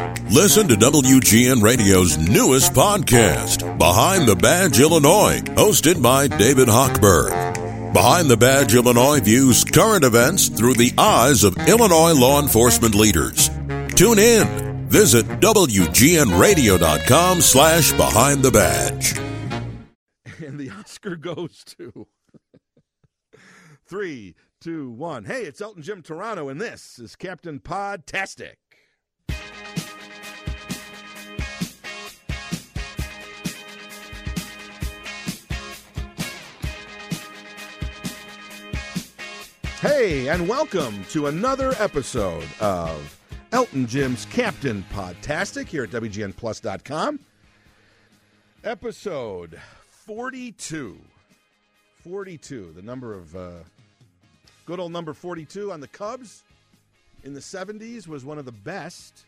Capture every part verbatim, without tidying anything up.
Listen to W G N Radio's newest podcast, Behind the Badge Illinois, hosted by David Hochberg. Behind the Badge Illinois views current events through the eyes of Illinois law enforcement leaders. Tune in. Visit W G N radio dot com slash behind the badge. And the Oscar goes to three, two, one. Hey, it's Elton Jim Toronto, and this is Captain Podtastic. Hey, and welcome to another episode of Elton Jim's Captain Podtastic here at W G N plus dot com. Episode forty-two. forty-two, the number of, uh, good old number forty-two on the Cubs in the seventies was one of the best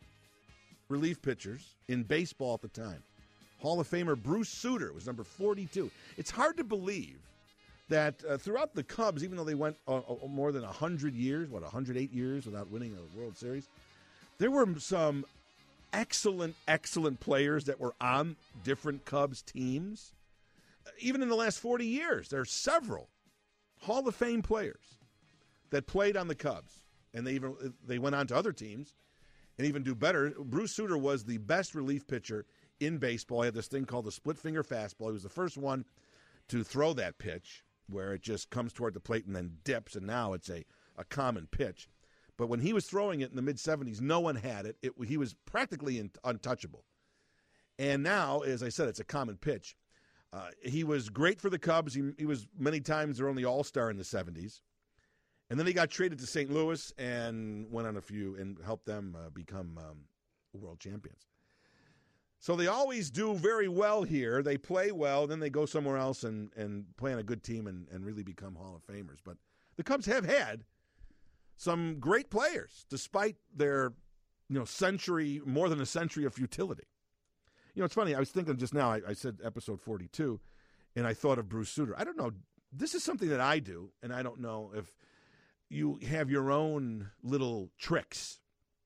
relief pitchers in baseball at the time. Hall of Famer Bruce Sutter was number forty-two. It's hard to believe that uh, throughout the Cubs, even though they went uh, uh, more than one hundred years, what, one hundred eight years without winning a World Series, there were some excellent, excellent players that were on different Cubs teams. Even in the last forty years, there are several Hall of Fame players that played on the Cubs, and they even they went on to other teams and even do better. Bruce Sutter was the best relief pitcher in baseball. He had this thing called the split-finger fastball. He was the first one to throw that pitch, where it just comes toward the plate and then dips, and now it's a, a common pitch. But when he was throwing it in the mid-seventies, no one had it. it he was practically in, untouchable. And now, as I said, it's a common pitch. Uh, he was great for the Cubs. He, he was many times their only all-star in the seventies. And then he got traded to Saint Louis and went on a few and helped them uh, become um, world champions. So they always do very well here. They play well, then they go somewhere else and, and play on a good team and, and really become Hall of Famers. But the Cubs have had some great players, despite their, you know, century, more than a century of futility. You know, it's funny. I was thinking just now, I, I said episode forty-two, and I thought of Bruce Sutter. I don't know. This is something that I do, and I don't know if you have your own little tricks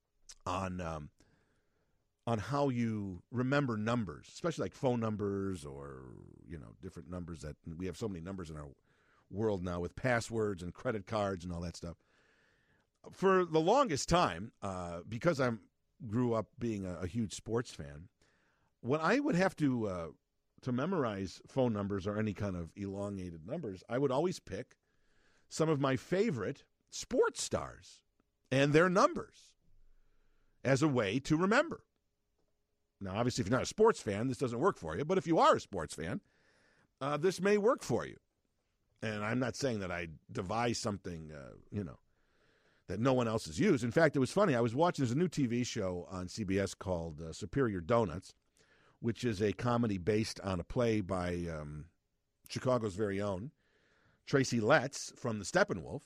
on um, on how you remember numbers, especially like phone numbers or, you know, different numbers that we have so many numbers in our world now with passwords and credit cards and all that stuff. For the longest time, uh, because I grew up being a, a huge sports fan, when I would have to uh, to memorize phone numbers or any kind of elongated numbers, I would always pick some of my favorite sports stars and their numbers as a way to remember. Now, obviously, if you're not a sports fan, this doesn't work for you. But if you are a sports fan, uh, this may work for you. And I'm not saying that I devise something, uh, you know, that no one else has used. In fact, it was funny. I was watching, there's a new T V show on C B S called uh, Superior Donuts, which is a comedy based on a play by um, Chicago's very own Tracy Letts from the Steppenwolf.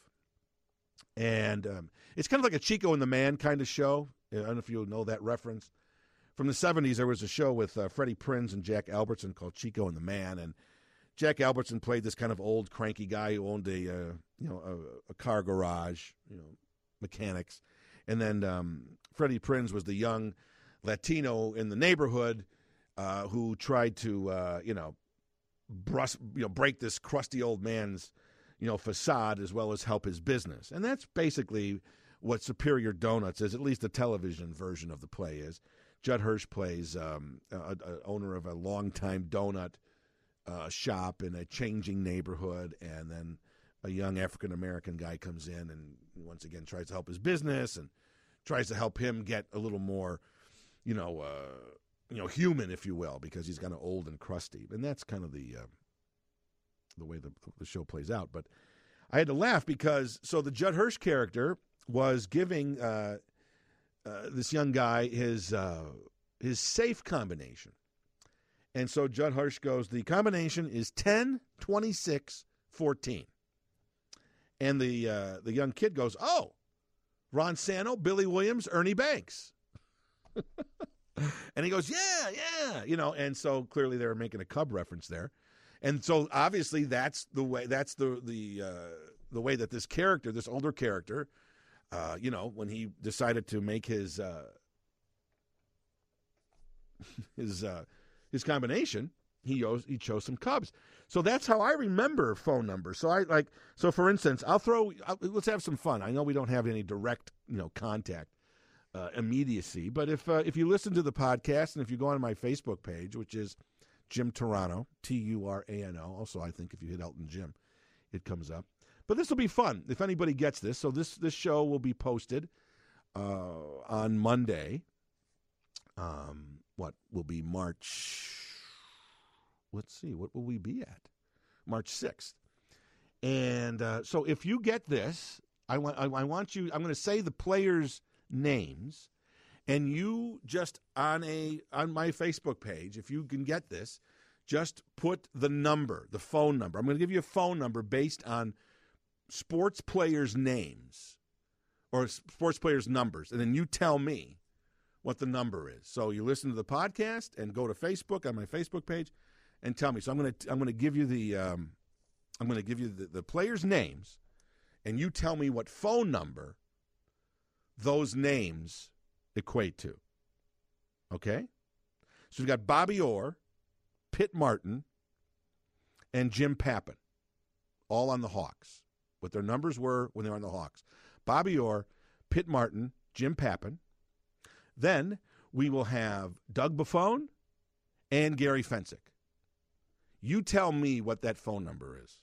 And um, it's kind of like a Chico and the Man kind of show. I don't know if you know that reference. From the seventies, there was a show with uh, Freddie Prinze and Jack Albertson called Chico and the Man, and Jack Albertson played this kind of old, cranky guy who owned a, uh, you know, a, a car garage, you know, mechanics, and then um, Freddie Prinze was the young Latino in the neighborhood uh, who tried to, uh, you know, brus- you know, break this crusty old man's, you know, facade as well as help his business, and that's basically what Superior Donuts is. At least the television version of the play is. Judd Hirsch plays um, a, a owner of a longtime donut uh, shop in a changing neighborhood, and then a young African-American guy comes in and once again tries to help his business and tries to help him get a little more, you know, uh, you know, human, if you will, because he's kind of old and crusty. And that's kind of the uh, the way the, the show plays out. But I had to laugh because, so the Judd Hirsch character was giving uh, uh, this young guy his uh, his safe combination. And so Judd Hirsch goes, the combination is ten, twenty-six, fourteen. And the uh, the young kid goes, oh, Ron Santo, Billy Williams, Ernie Banks. And he goes, yeah, yeah, you know, and so clearly they were making a Cub reference there. And so obviously that's the way, that's the the uh, the way that this character, this older character, uh, you know, when he decided to make his uh, his uh, his combination, he chose, he chose some Cubs. So that's how I remember phone numbers. So I like so for instance, I'll throw I'll, let's have some fun. I know we don't have any direct, you know, contact uh, immediacy, but if uh, if you listen to the podcast and if you go on my Facebook page, which is Jim Turano, T U R A N O. Also, I think if you hit Elton Jim, it comes up. But this will be fun if anybody gets this. So this this show will be posted uh, on Monday. Um, what will be March? Let's see. What will we be at? March sixth. And uh, so if you get this, I want I, I want you. I'm going to say the players' names, and you just on a on my Facebook page, if you can get this, just put the number, the phone number. I'm going to give you a phone number based on sports players' names or sports players' numbers, and then you tell me what the number is. So you listen to the podcast and go to Facebook on my Facebook page and tell me. So I'm going to I'm going to give you the um, I'm going to give you the, the players' names, and you tell me what phone number those names equate to. Okay? So we've got Bobby Orr, Pitt Martin, and Jim Pappin, all on the Hawks. What their numbers were when they were on the Hawks. Bobby Orr, Pitt Martin, Jim Pappin. Then we will have Doug Buffone and Gary Fensick. You tell me what that phone number is.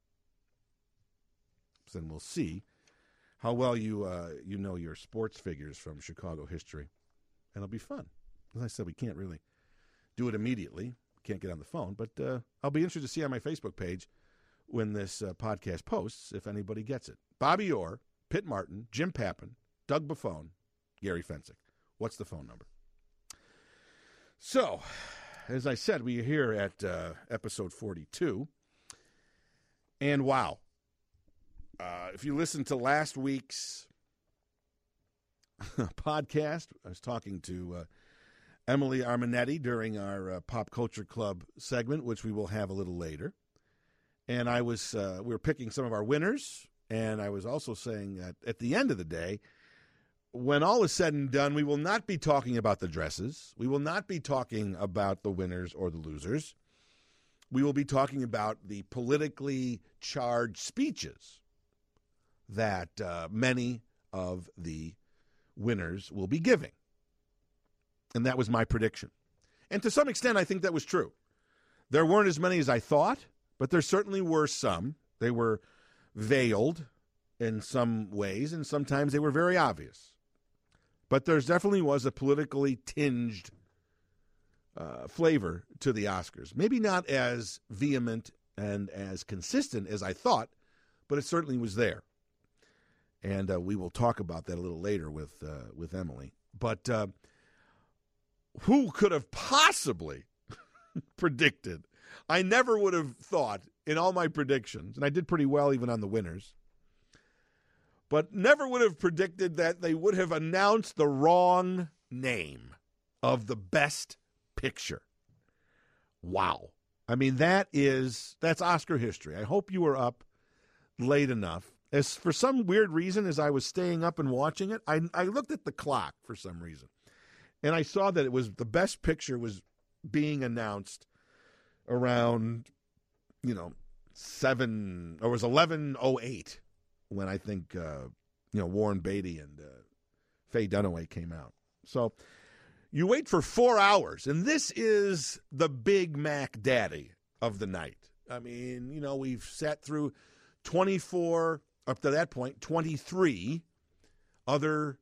So then we'll see how well you uh, you know your sports figures from Chicago history. And it'll be fun. As I said, we can't really do it immediately. Can't get on the phone. But uh, I'll be interested to see on my Facebook page when this uh, podcast posts if anybody gets it. Bobby Orr, Pitt Martin, Jim Pappin, Doug Buffone, Gary Fensick. What's the phone number? So, as I said, we are here at uh, episode forty-two. And wow. Uh, if you listen to last week's podcast, I was talking to uh, Emily Arminetti during our uh, Pop Culture Club segment, which we will have a little later. And I was, uh, we were picking some of our winners, and I was also saying that at the end of the day, when all is said and done, we will not be talking about the dresses. We will not be talking about the winners or the losers. We will be talking about the politically charged speeches that uh, many of the winners will be giving. And that was my prediction. And to some extent, I think that was true. There weren't as many as I thought, but there certainly were some. They were veiled in some ways, and sometimes they were very obvious. But there definitely was a politically tinged uh, flavor to the Oscars. Maybe not as vehement and as consistent as I thought, but it certainly was there. And uh, we will talk about that a little later with uh, with Emily. But uh, who could have possibly predicted? I never would have thought in all my predictions, and I did pretty well even on the winners, but never would have predicted that they would have announced the wrong name of the best picture. Wow. I mean, that is, that's Oscar history. I hope you were up late enough. As for some weird reason, as I was staying up and watching it, I, I looked at the clock for some reason, and I saw that it was the best picture was being announced around, you know, seven, or it was eleven oh eight when I think, uh, you know, Warren Beatty and uh, Faye Dunaway came out. So you wait for four hours, and this is the Big Mac Daddy of the night. I mean, you know, we've sat through twenty-four, up to that point, twenty-three other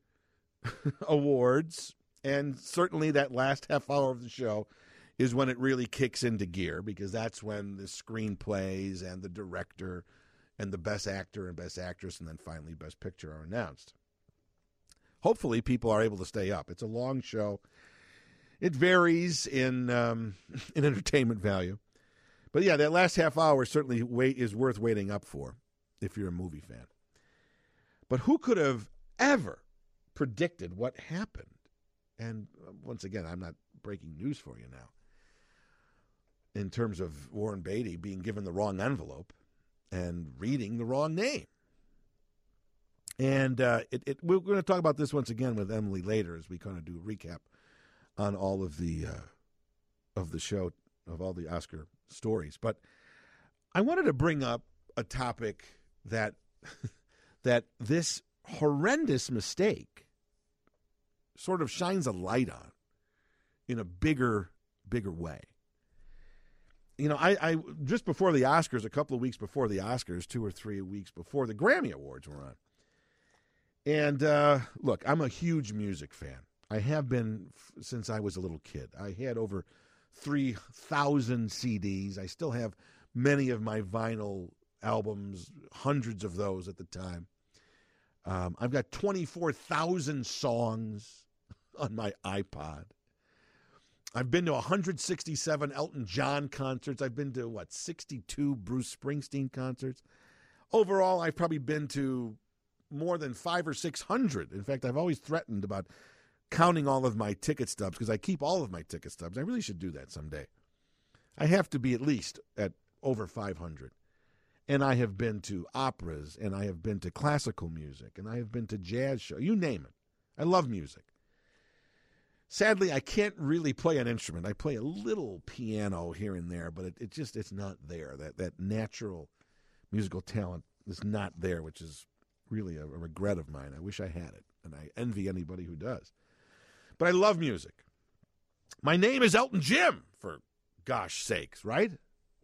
awards, and certainly that last half hour of the show is when it really kicks into gear, because that's when the screenplays and the director and the best actor and best actress and then finally best picture are announced. Hopefully people are able to stay up. It's a long show. It varies in um, in entertainment value. But yeah, that last half hour certainly wait is worth waiting up for if you're a movie fan. But who could have ever predicted what happened? And once again, I'm not breaking news for you now, in terms of Warren Beatty being given the wrong envelope and reading the wrong name. And uh, it, it, we're going to talk about this once again with Emily later as we kind of do a recap on all of the uh, of the show, of all the Oscar stories. But I wanted to bring up a topic that that this horrendous mistake sort of shines a light on in a bigger, bigger way. You know, I, I just before the Oscars, a couple of weeks before the Oscars, two or three weeks before the Grammy Awards were on. And uh, look, I'm a huge music fan. I have been f- since I was a little kid. I had over three thousand C Ds. I still have many of my vinyl albums, hundreds of those at the time. Um, I've got twenty-four thousand songs on my iPod. I've been to one hundred sixty-seven Elton John concerts. I've been to, what, sixty-two Bruce Springsteen concerts. Overall, I've probably been to more than five or six hundred. In fact, I've always threatened about counting all of my ticket stubs because I keep all of my ticket stubs. I really should do that someday. I have to be at least at over five hundred. And I have been to operas, and I have been to classical music, and I have been to jazz shows. You name it. I love music. Sadly, I can't really play an instrument. I play a little piano here and there, but it, it just it's not there. That that natural musical talent is not there, which is really a, a regret of mine. I wish I had it, and I envy anybody who does. But I love music. My name is Elton Jim, for gosh sakes, right?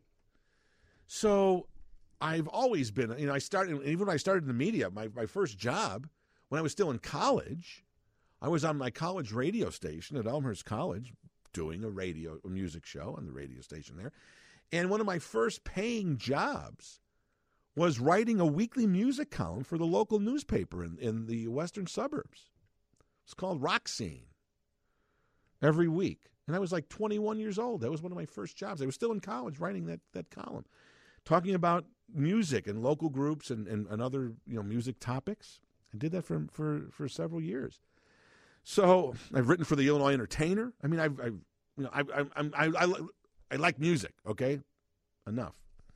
So I've always been, you know, I started, even when I started in the media, my, my first job, when I was still in college, I was on my college radio station at Elmhurst College doing a radio, a music show on the radio station there. And one of my first paying jobs was writing a weekly music column for the local newspaper in, in the western suburbs. It's called Rock Scene. Every week. And I was like twenty-one years old. That was one of my first jobs. I was still in college writing that, that column, talking about music and local groups and, and, and other, you know, music topics. I did that for, for, for several years. So I've written for the Illinois Entertainer. I mean, I've, I've you know, I, I, I, I, I like music. Okay, enough.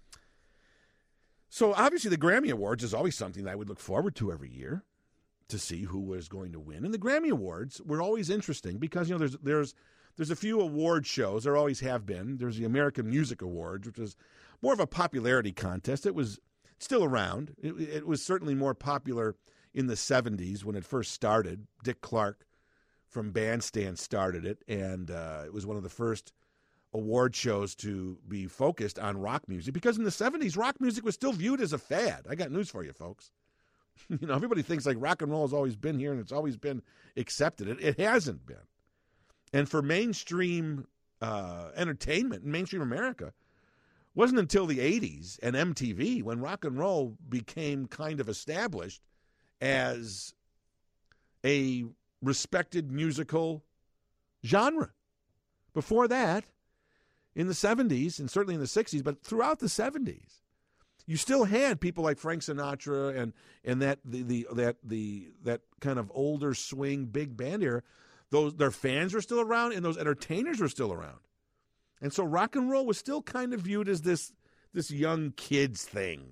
So obviously, the Grammy Awards is always something that I would look forward to every year to see who was going to win. And the Grammy Awards were always interesting because, you know, there's there's there's a few award shows. There always have been. There's the American Music Awards, which is more of a popularity contest. It was still around. It, it was certainly more popular in the seventies when it first started. Dick Clark from Bandstand started it, and uh, it was one of the first award shows to be focused on rock music because in the seventies, rock music was still viewed as a fad. I got news for you, folks. You know, everybody thinks like rock and roll has always been here and it's always been accepted. It, it hasn't been. And for mainstream uh, entertainment, mainstream America, it wasn't until the eighties and M T V when rock and roll became kind of established as a respected musical genre. Before that, in the seventies and certainly in the sixties, but throughout the seventies, you still had people like Frank Sinatra and and that the, the that the that kind of older swing big band era. Those their fans were still around and those entertainers were still around, and so rock and roll was still kind of viewed as this this young kids thing.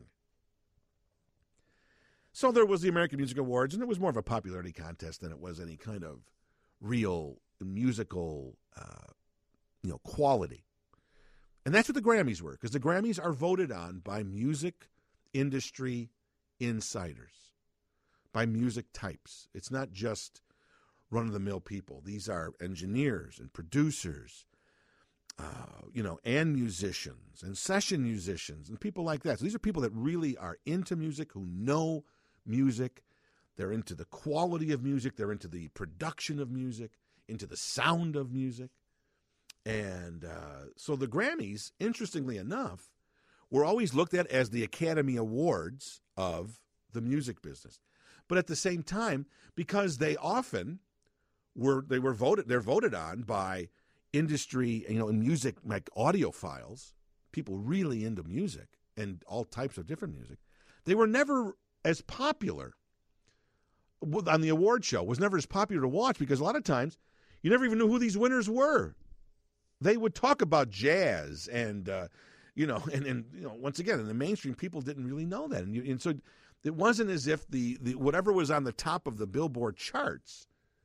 So there was the American Music Awards, and it was more of a popularity contest than it was any kind of real musical, uh, you know, quality. And that's what the Grammys were, because the Grammys are voted on by music industry insiders, by music types. It's not just run-of-the-mill people. These are engineers and producers, uh, you know, and musicians and session musicians and people like that. So these are people that really are into music, who know music. They're into the quality of music. They're into the production of music, into the sound of music. And uh, so the Grammys, interestingly enough, were always looked at as the Academy Awards of the music business. But at the same time, because they often were they were voted they're voted on by industry, you know, in music, like audiophiles, people really into music and all types of different music. They were never as popular on the award show. Was never as popular to watch because a lot of times you never even knew who these winners were. They would talk about jazz and, uh, you know, and, and you know, once again, in the mainstream, people didn't really know that. And, you, and so it wasn't as if the, the whatever was on the top of the Billboard charts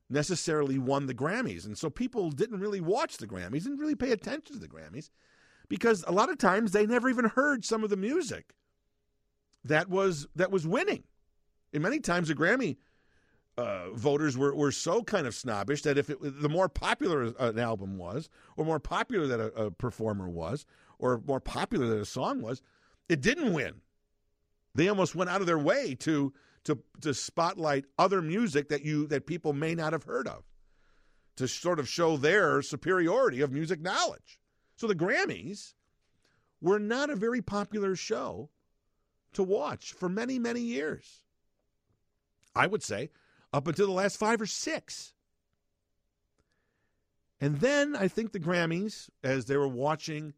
necessarily won the Grammys. And so people didn't really watch the Grammys, didn't really pay attention to the Grammys, because a lot of times they never even heard some of the music that was that was winning. And many times the Grammy uh, voters were, were so kind of snobbish that if it, the more popular an album was, or more popular that a, a performer was, or more popular that a song was, it didn't win. They almost went out of their way to to to spotlight other music that you that people may not have heard of, to sort of show their superiority of music knowledge. So the Grammys were not a very popular show to watch for many, many years. I would say up until the last five or six. And then I think the Grammys, as they were watching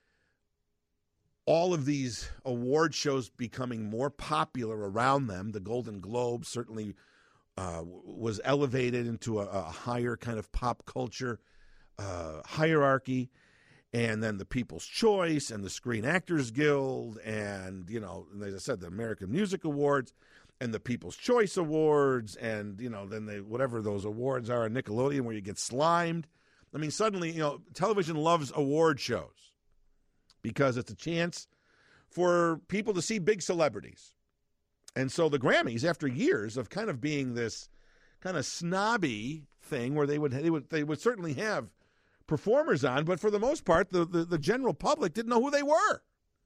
all of these award shows becoming more popular around them, the Golden Globe certainly uh, was elevated into a, a higher kind of pop culture uh, hierarchy, and then the People's Choice and the Screen Actors Guild, and, you know, as I said, the American Music Awards and the People's Choice Awards, and, you know, then they, whatever those awards are on Nickelodeon where you get slimed. I mean, suddenly, you know, television loves award shows, because it's a chance for people to see big celebrities. And so the Grammys, after years of kind of being this kind of snobby thing where they would they would they would certainly have performers on, but for the most part, the, the, the general public didn't know who they were.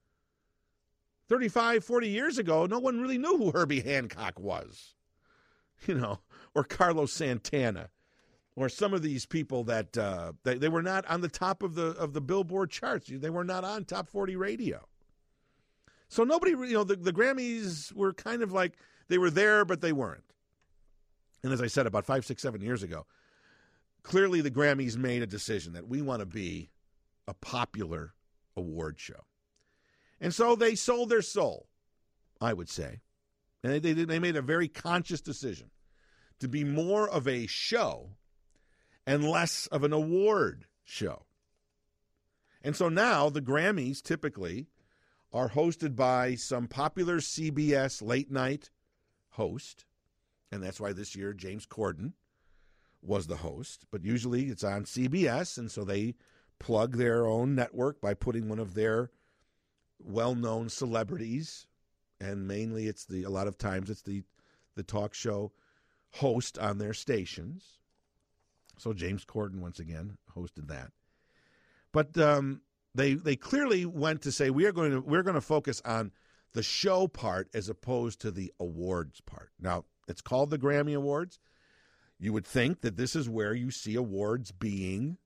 thirty-five, forty years ago, no one really knew who Herbie Hancock was, you know, or Carlos Santana, or some of these people that uh, they, they were not on the top of the of the Billboard charts. They were not on Top forty radio. So nobody, you know, the, the Grammys were kind of like, they were there, but they weren't. And as I said, about five, six, seven years ago, clearly the Grammys made a decision that we want to be a popular award show. And so they sold their soul, I would say. And they, they, they made a very conscious decision to be more of a show and less of an award show. And so now the Grammys typically are hosted by some popular C B S late night host. And that's why this year James Corden was the host. But usually it's on C B S, and so they plug their own network by putting one of their well-known celebrities, and mainly it's the a lot of times it's the the talk show host on their stations. So James Corden once again hosted that. But um, they they clearly went to say we are going to we're going to focus on the show part as opposed to the awards part. Now, it's called the Grammy Awards. You would think that this is where you see awards being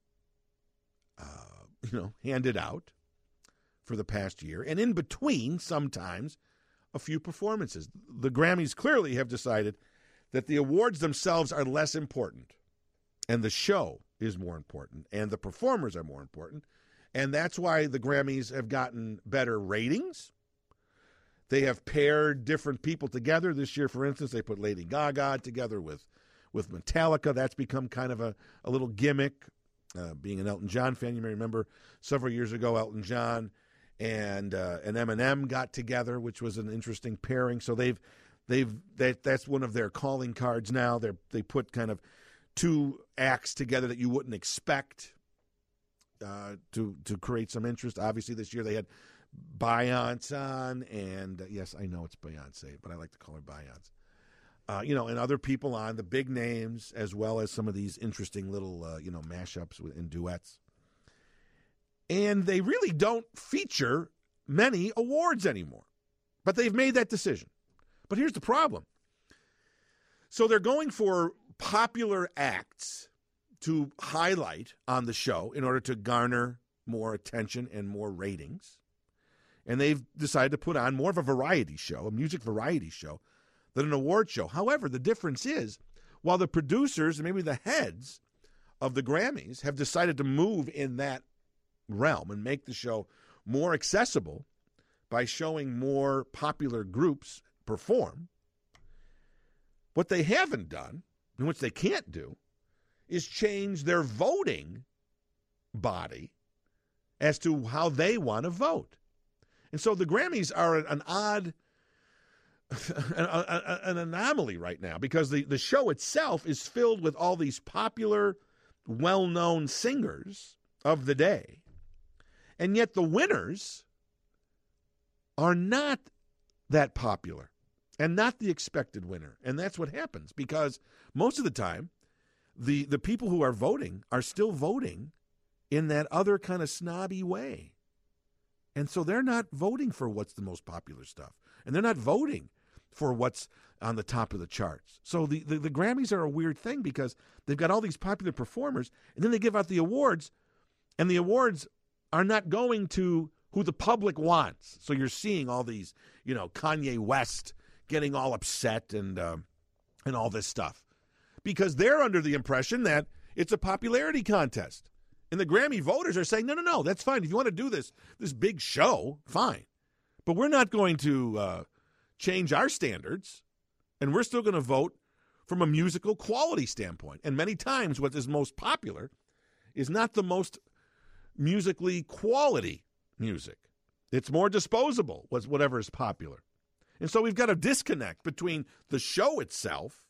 uh, you know, handed out for the past year, and in between, sometimes, a few performances. The Grammys clearly have decided that the awards themselves are less important, and the show is more important, and the performers are more important, and that's why the Grammys have gotten better ratings. They have paired different people together. This year, for instance, they put Lady Gaga together with, with Metallica. That's become kind of a, a little gimmick. Uh, being an Elton John fan, you may remember several years ago, Elton John and uh, and Eminem got together, which was an interesting pairing. So they've they've that that's one of their calling cards now. They they put kind of two acts together that you wouldn't expect uh, to to create some interest. Obviously, this year they had Beyonce on, and uh, yes, I know it's Beyonce, but I like to call her Beyonce. Uh, you know, and other people on, the big names, as well as some of these interesting little, uh, you know, mashups and duets. And they really don't feature many awards anymore. But they've made that decision. But here's the problem. So they're going for popular acts to highlight on the show in order to garner more attention and more ratings. And they've decided to put on more of a variety show, a music variety show, than an award show. However, the difference is, while the producers and maybe the heads of the Grammys have decided to move in that realm and make the show more accessible by showing more popular groups perform, what they haven't done, and which they can't do, is change their voting body as to how they want to vote. And so the Grammys are an odd an, a, an anomaly right now because the, the show itself is filled with all these popular, well-known singers of the day. And yet the winners are not that popular and not the expected winner. And that's what happens because most of the time, the, the people who are voting are still voting in that other kind of snobby way. And so they're not voting for what's the most popular stuff. And they're not voting for what's on the top of the charts. So the, the, the Grammys are a weird thing because they've got all these popular performers, and then they give out the awards, and the awards are not going to who the public wants. So you're seeing all these, you know, Kanye West getting all upset and uh, and all this stuff because they're under the impression that it's a popularity contest. And the Grammy voters are saying, no, no, no, that's fine. If you want to do this, this big show, fine. But we're not going to uh, change our standards, and we're still going to vote from a musical quality standpoint. And many times what is most popular is not the most musically quality music. It's more disposable, whatever is popular. And so we've got a disconnect between the show itself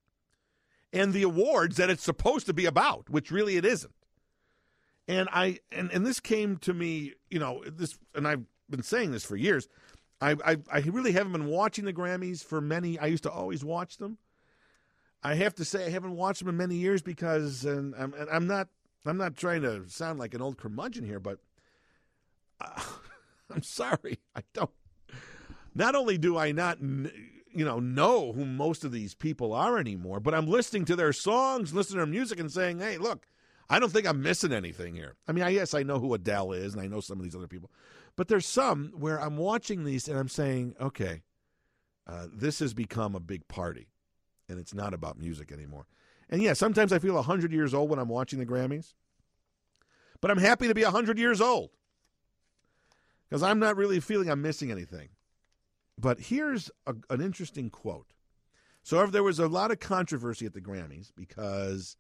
and the awards that it's supposed to be about, which really it isn't. And I and, and this came to me, you know, this, and I've been saying this for years. I, I I really haven't been watching the Grammys for many. I used to always watch them. I have to say I haven't watched them in many years because, and I'm and I'm not I'm not trying to sound like an old curmudgeon here, but uh, I'm sorry, I don't. Not only do I not, you know, know who most of these people are anymore, but I'm listening to their songs, listening to their music, and saying, "Hey, look, I don't think I'm missing anything here." I mean, I yes, I know who Adele is, and I know some of these other people, but there's some where I'm watching these and I'm saying, "Okay, uh, this has become a big party, and it's not about music anymore." And yeah, sometimes I feel one hundred years old when I'm watching the Grammys, but I'm happy to be one hundred years old because I'm not really feeling I'm missing anything. But here's a, an interesting quote. So there was a lot of controversy at the Grammys because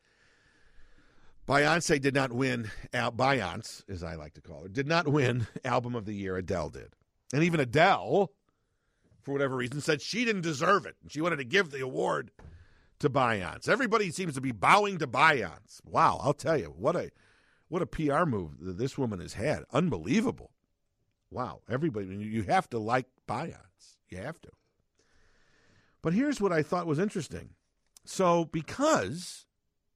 Beyoncé did not win, Al- Beyonce, as I like to call her, did not win Album of the Year. Adele did. And even Adele, for whatever reason, said she didn't deserve it. And she wanted to give the award to Beyonce. Everybody seems to be bowing to Beyonce. Wow, I'll tell you, what a what a P R move that this woman has had. Unbelievable. Wow, everybody, you have to like Beyonce. You have to. But here's what I thought was interesting. So because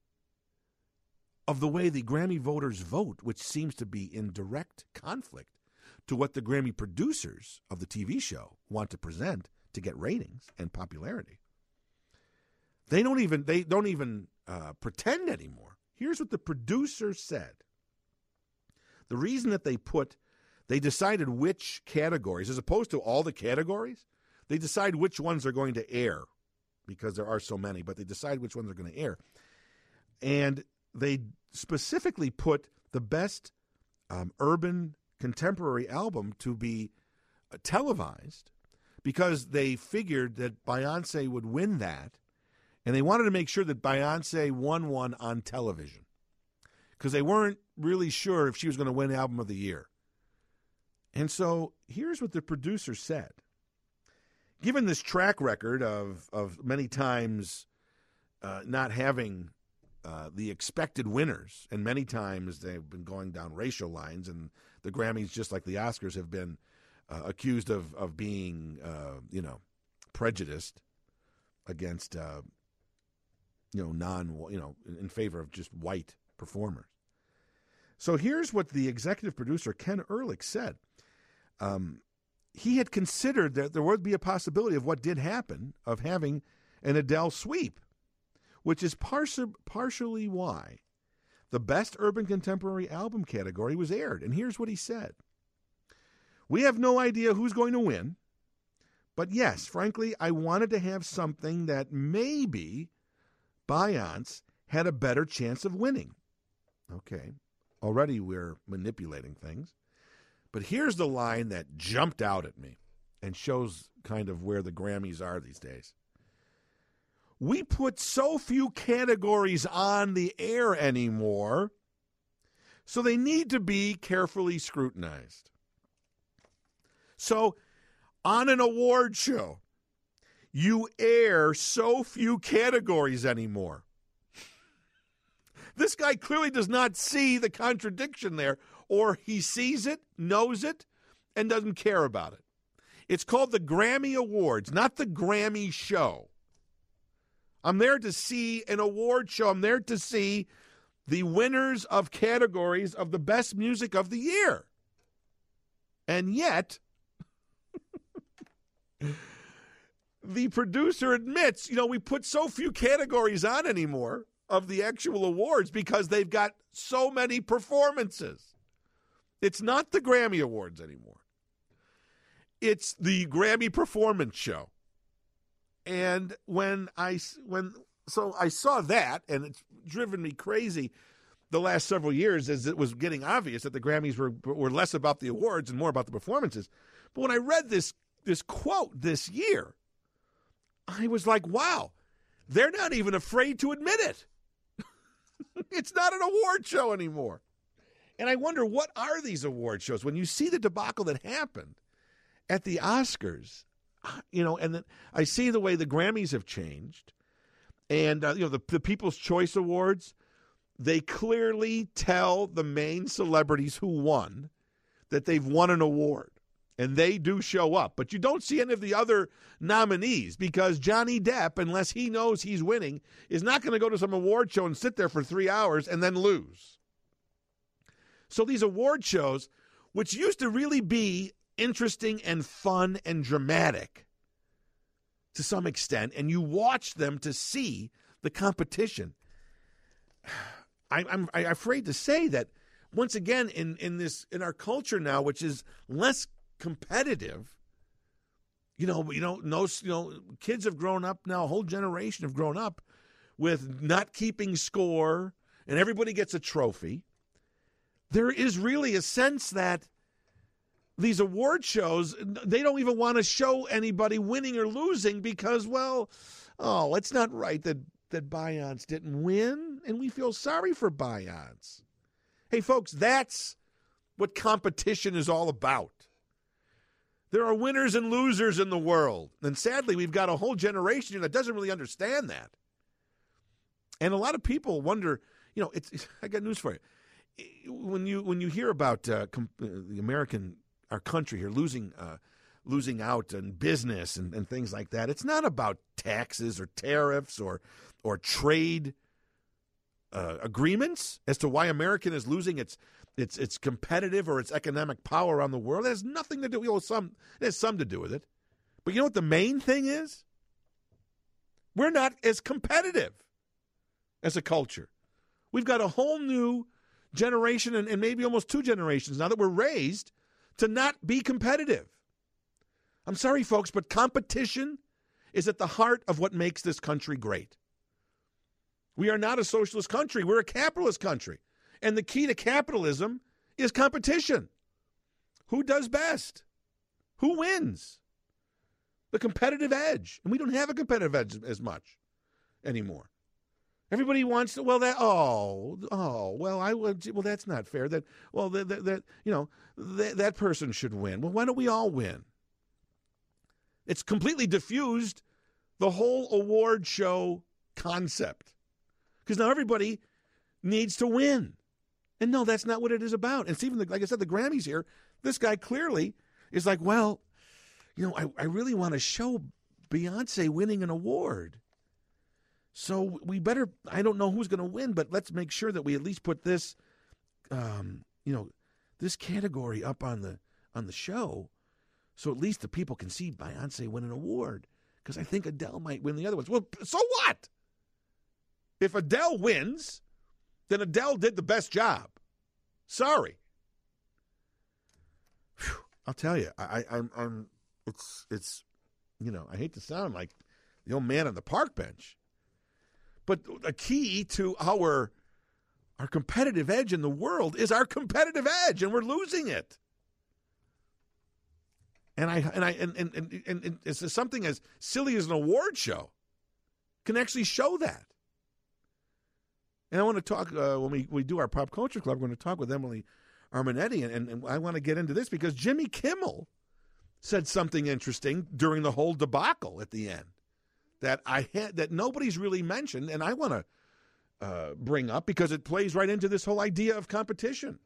of the way the Grammy voters vote, which seems to be in direct conflict to what the Grammy producers of the T V show want to present to get ratings and popularity, they don't even they don't even uh, pretend anymore. Here's what the producer said. The reason that they put They decided which categories, as opposed to all the categories, they decide which ones are going to air because there are so many, but they decide which ones are going to air. And they specifically put the best um, urban contemporary album to be uh, televised because they figured that Beyoncé would win that, and they wanted to make sure that Beyoncé won one on television because they weren't really sure if she was going to win Album of the Year. And so here's what the producer said. Given this track record of, of many times uh, not having uh, the expected winners, and many times they've been going down racial lines, and the Grammys, just like the Oscars, have been uh, accused of, of being, uh, you know, prejudiced against, uh, you know, non, you know, in favor of just white performers. So here's what the executive producer, Ken Ehrlich, said. Um, he had considered that there would be a possibility of what did happen of having an Adele sweep, which is parci- partially why the Best Urban Contemporary Album category was aired. And here's what he said. We have no idea who's going to win, but yes, frankly, I wanted to have something that maybe Beyonce had a better chance of winning. Okay, already we're manipulating things. But here's the line that jumped out at me and shows kind of where the Grammys are these days. We put so few categories on the air anymore, so they need to be carefully scrutinized. So on an award show, you air so few categories anymore. This guy clearly does not see the contradiction there, or he sees it, knows it, and doesn't care about it. It's called the Grammy Awards, not the Grammy Show. I'm there to see an award show. I'm there to see the winners of categories of the best music of the year. And yet, the producer admits, you know, we put so few categories on anymore of the actual awards because they've got so many performances. It's not the Grammy Awards anymore. It's the Grammy Performance Show. And when I, when, so I saw that, and it's driven me crazy the last several years as it was getting obvious that the Grammys were were less about the awards and more about the performances. But when I read this this quote this year, I was like, wow, they're not even afraid to admit it. It's not an award show anymore. And I wonder, what are these award shows? When you see the debacle that happened at the Oscars, you know, and then I see the way the Grammys have changed, and, uh, you know, the, the People's Choice Awards, they clearly tell the main celebrities who won that they've won an award, and they do show up. But you don't see any of the other nominees because Johnny Depp, unless he knows he's winning, is not going to go to some award show and sit there for three hours and then lose. So these award shows, which used to really be interesting and fun and dramatic to some extent, and you watch them to see the competition, I, I'm, I'm afraid to say that once again in, in this in our culture now, which is less competitive, you know, you know, no, you know, kids have grown up now. A whole generation have grown up with not keeping score, and everybody gets a trophy. There is really a sense that these award shows, they don't even want to show anybody winning or losing because, well, oh, it's not right that that Beyonce didn't win, and we feel sorry for Beyonce. Hey, folks, that's what competition is all about. There are winners and losers in the world, and sadly, we've got a whole generation that doesn't really understand that. And a lot of people wonder, you know, it's, I got news for you. When you when you hear about uh, com- the American, our country here losing uh, losing out in business and, and things like that, it's not about taxes or tariffs or or trade uh, agreements as to why American is losing its its its competitive or its economic power around the world. It has nothing to do with, you know, some it has some to do with it. But you know what the main thing is? We're not as competitive as a culture. We've got a whole new generation and, and maybe almost two generations now that we're raised to not be competitive. I'm sorry, folks, but competition is at the heart of what makes this country great. We are not a socialist country. We're a capitalist country. And the key to capitalism is competition. Who does best? Who wins? The competitive edge. And we don't have a competitive edge as much anymore. Everybody wants to, well, that, oh, oh, well, I would, well, that's not fair. That, well, that, that, that you know, that, that person should win. Well, why don't we all win? It's completely diffused the whole award show concept. Because now everybody needs to win. And no, that's not what it is about. And it's even, the, like I said, the Grammys here, this guy clearly is like, well, you know, I, I really want to show Beyonce winning an award. So we better, I don't know who's going to win, but let's make sure that we at least put this, um, you know, this category up on the on the show so at least the people can see Beyonce win an award. Because I think Adele might win the other ones. Well, so what? If Adele wins, then Adele did the best job. Sorry. Whew, I'll tell you, I, I, I'm, I'm, it's, it's, you know, I hate to sound like the old man on the park bench. But a key to our our competitive edge in the world is our competitive edge, and we're losing it. And I and I and and, and, and, and it's something as silly as an award show can actually show that. And I want to talk uh, when we, we do our Pop Culture Club. We're going to talk with Emily Armanetti, and, and, and I want to get into this because Jimmy Kimmel said something interesting during the whole debacle at the end. that I had that nobody's really mentioned, and I want to uh, bring up because it plays right into this whole idea of competition.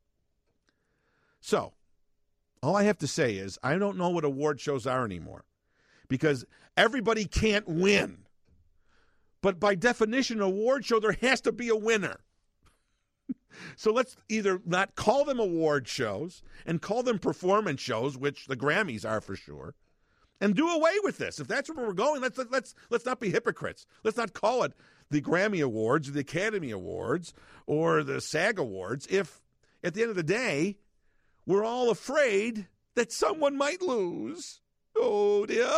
So, all I have to say is I don't know what award shows are anymore because everybody can't win. But by definition, an award show, there has to be a winner. So let's either not call them award shows and call them performance shows, which the Grammys are for sure, and do away with this. If that's where we're going, let's let's let's not be hypocrites. Let's not call it the Grammy Awards, or the Academy Awards, or the SAG Awards. If at the end of the day, we're all afraid that someone might lose. Oh dear.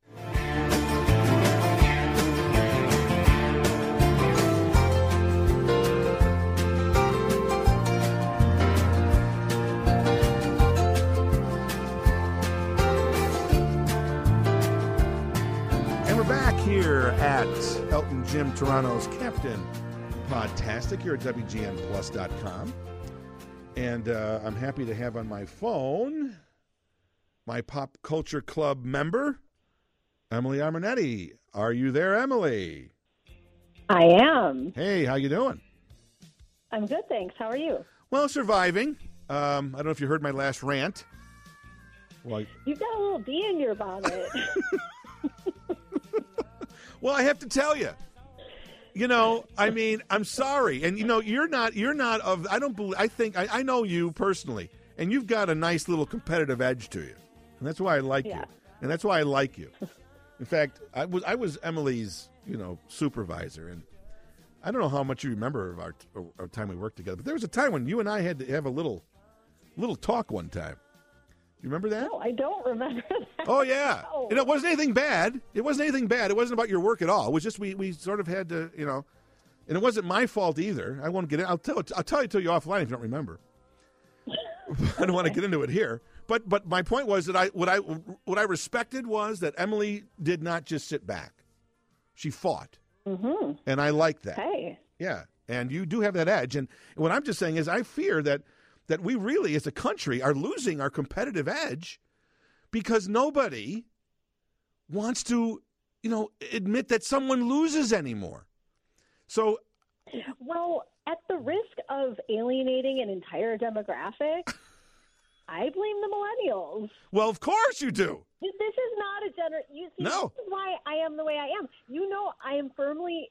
Here at Elton Jim Toronto's Captain Podtastic here at W G N Plus dot com. And uh, I'm happy to have on my phone my Pop Culture Club member, Emily Armonetti. Are you there, Emily? I am. Hey, how you doing? I'm good, thanks. How are you? Well, surviving. Um, I don't know if you heard my last rant. Well, I... You've got a little bee in your bonnet. Well, I have to tell you, you know, I mean, I'm sorry. And, you know, you're not, you're not of, I don't believe, I think, I, I know you personally, and you've got a nice little competitive edge to you. And that's why I like yeah. you. And that's why I like you. In fact, I was, I was Emily's, you know, supervisor. And I don't know how much you remember of our, our time we worked together, but there was a time when you and I had to have a little, little talk one time. You remember that? No, I don't remember that. Oh, yeah. No. And it wasn't anything bad. It wasn't anything bad. It wasn't about your work at all. It was just we, we sort of had to, you know, and it wasn't my fault either. I won't get in. I'll tell, I'll tell you to you offline if you don't remember. I don't want to get into it here. But but my point was that I what I what I respected was that Emily did not just sit back. She fought. Mm-hmm. And I liked that. Hey. Yeah. And you do have that edge. And what I'm just saying is I fear that that we really, as a country, are losing our competitive edge because nobody wants to, you know, admit that someone loses anymore. So, well, at the risk of alienating an entire demographic, I blame the millennials. Well, of course you do. This is not a gener. You see, no. This is why I am the way I am. You know, I am firmly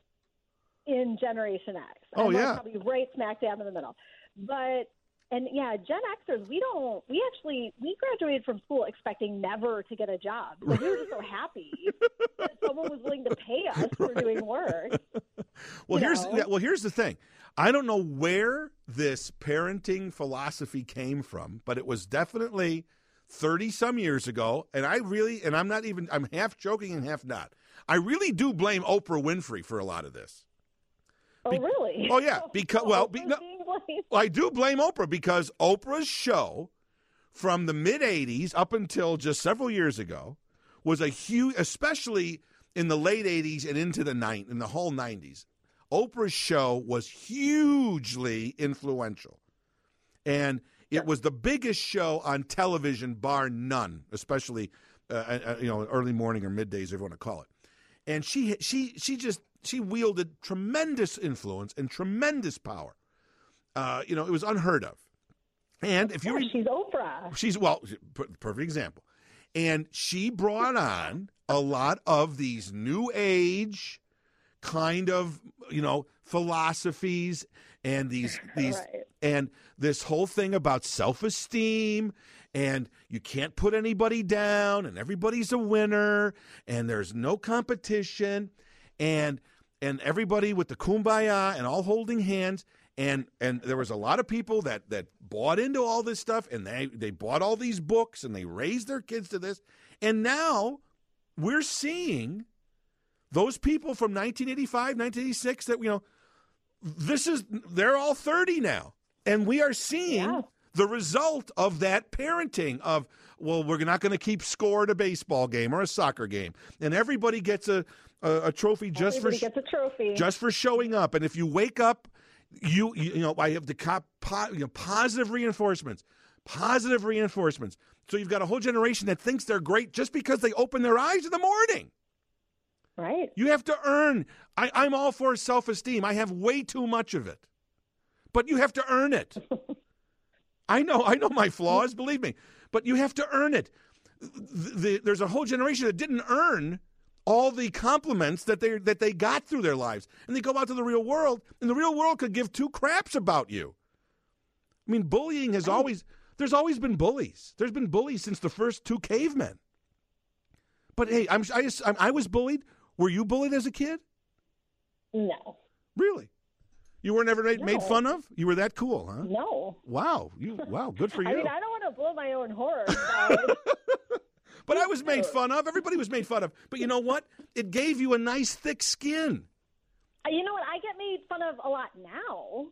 in Generation X. Oh, I'm yeah. probably right smack dab in the middle. But And, yeah, Gen Xers, we don't – we actually – we graduated from school expecting never to get a job. So we were just so happy that someone was willing to pay us for Right. doing work. Well, you here's know? yeah, well, here's the thing. I don't know where this parenting philosophy came from, but it was definitely thirty-some years ago, and I really – and I'm not even – I'm half joking and half not. I really do blame Oprah Winfrey for a lot of this. Oh, Be- really? Oh, yeah. Because Oh, well, Oprah's be, no, being blamed? well, I do blame Oprah because Oprah's show from the mid-eighties up until just several years ago was a huge, especially in the late eighties and into the nine, in the whole nineties. Oprah's show was hugely influential. And it was the biggest show on television, bar none, especially uh, uh, you know, early morning or middays, if you want to call it. And she she she just she wielded tremendous influence and tremendous power. Uh, you know, it was unheard of. And if you Yeah, re- she's Oprah. she's well, perfect example. And she brought on a lot of these new age kind of, you know, philosophies and these these Right. and this whole thing about self-esteem and you can't put anybody down and everybody's a winner and there's no competition and and everybody with the kumbaya and all holding hands and and there was a lot of people that that bought into all this stuff and they they bought all these books and they raised their kids to this and now we're seeing those people from nineteen eighty-five, nineteen eighty-six that, you know, this is, they're all thirty now. And we are seeing Yeah. the result of that parenting of, well, we're not going to keep score at a baseball game or a soccer game. And everybody gets a, a, a trophy just Everybody for gets a trophy. just for showing up. And if you wake up, you you, you know, I have the cop, po, you know, positive reinforcements, positive reinforcements. So you've got a whole generation that thinks they're great just because they open their eyes in the morning. Right. You have to earn. I, I'm all for self-esteem. I have way too much of it. But you have to earn it. I know, I know my flaws, believe me. But you have to earn it. The, the, there's a whole generation that didn't earn all the compliments that they that they got through their lives. And they go out to the real world, and the real world could give two craps about you. I mean, bullying has always, there's always been bullies. There's been bullies since the first two cavemen. But hey, I'm, I, I was bullied. Were you bullied as a kid? No. Really? You were never made, No. made fun of? You were that cool, huh? No. Wow. You wow, good for you. I mean, I don't want to blow my own horn. But, but I was made fun of. Everybody was made fun of. But you know what? It gave you a nice thick skin. you know what? I get made fun of a lot now.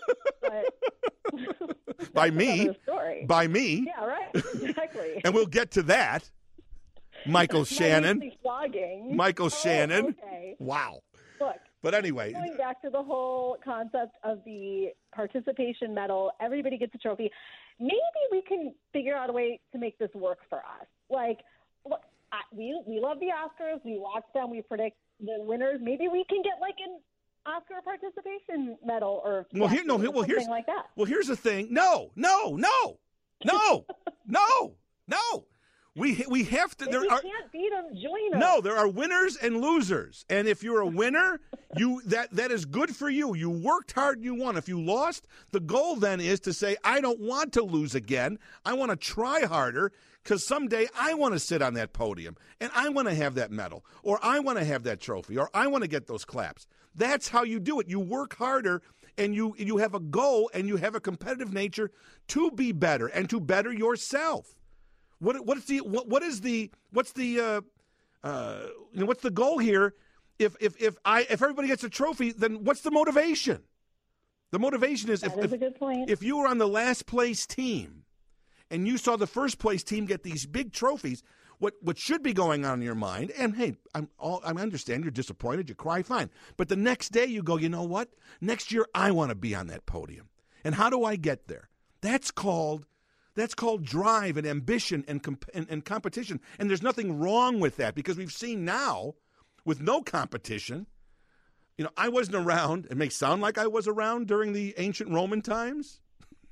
But By that's me. another story. By me. Yeah, right. Exactly. And we'll get to that. Michael Shannon. My flogging. Michael Oh, Shannon. Okay. Wow. Look. But anyway. Going back to the whole concept of the participation medal, everybody gets a trophy. Maybe we can figure out a way to make this work for us. Like, look, I, we we love the Oscars. We watch them. We predict the winners. Maybe we can get like an Oscar participation medal or well, here, no, or here, well, here's something like that. well, here's the thing. No, no, no, no, no, no. We we have to. If There we are can't beat them, join them. no. There are winners and losers, and if you're a winner, you that that is good for you. You worked hard and you won. If you lost, the goal then is to say, I don't want to lose again. I want to try harder because someday I want to sit on that podium and I want to have that medal, or I want to have that trophy, or I want to get those claps. That's how you do it. You work harder. And you you have a goal and you have a competitive nature to be better and to better yourself. What what's the what what is the what's the uh, uh, you know, what's the goal here? If if if I if everybody gets a trophy, then what's the motivation? The motivation is if That is if, a good point. if you were on the last place team and you saw the first place team get these big trophies, what what should be going on in your mind? And hey, I'm all I understand you're disappointed, you cry, fine. But the next day you go, you know what? Next year I want to be on that podium. And how do I get there? That's called That's called drive and ambition and, comp- and and competition. And there's nothing wrong with that because we've seen now with no competition. You know, I wasn't around. It may sound like I was around during the ancient Roman times.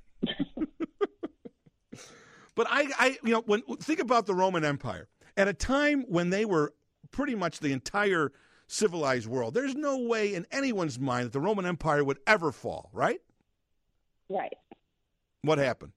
But I, I, you know, when think about the Roman Empire at a time when they were pretty much the entire civilized world. There's no way in anyone's mind that the Roman Empire would ever fall, right? Right. What happened?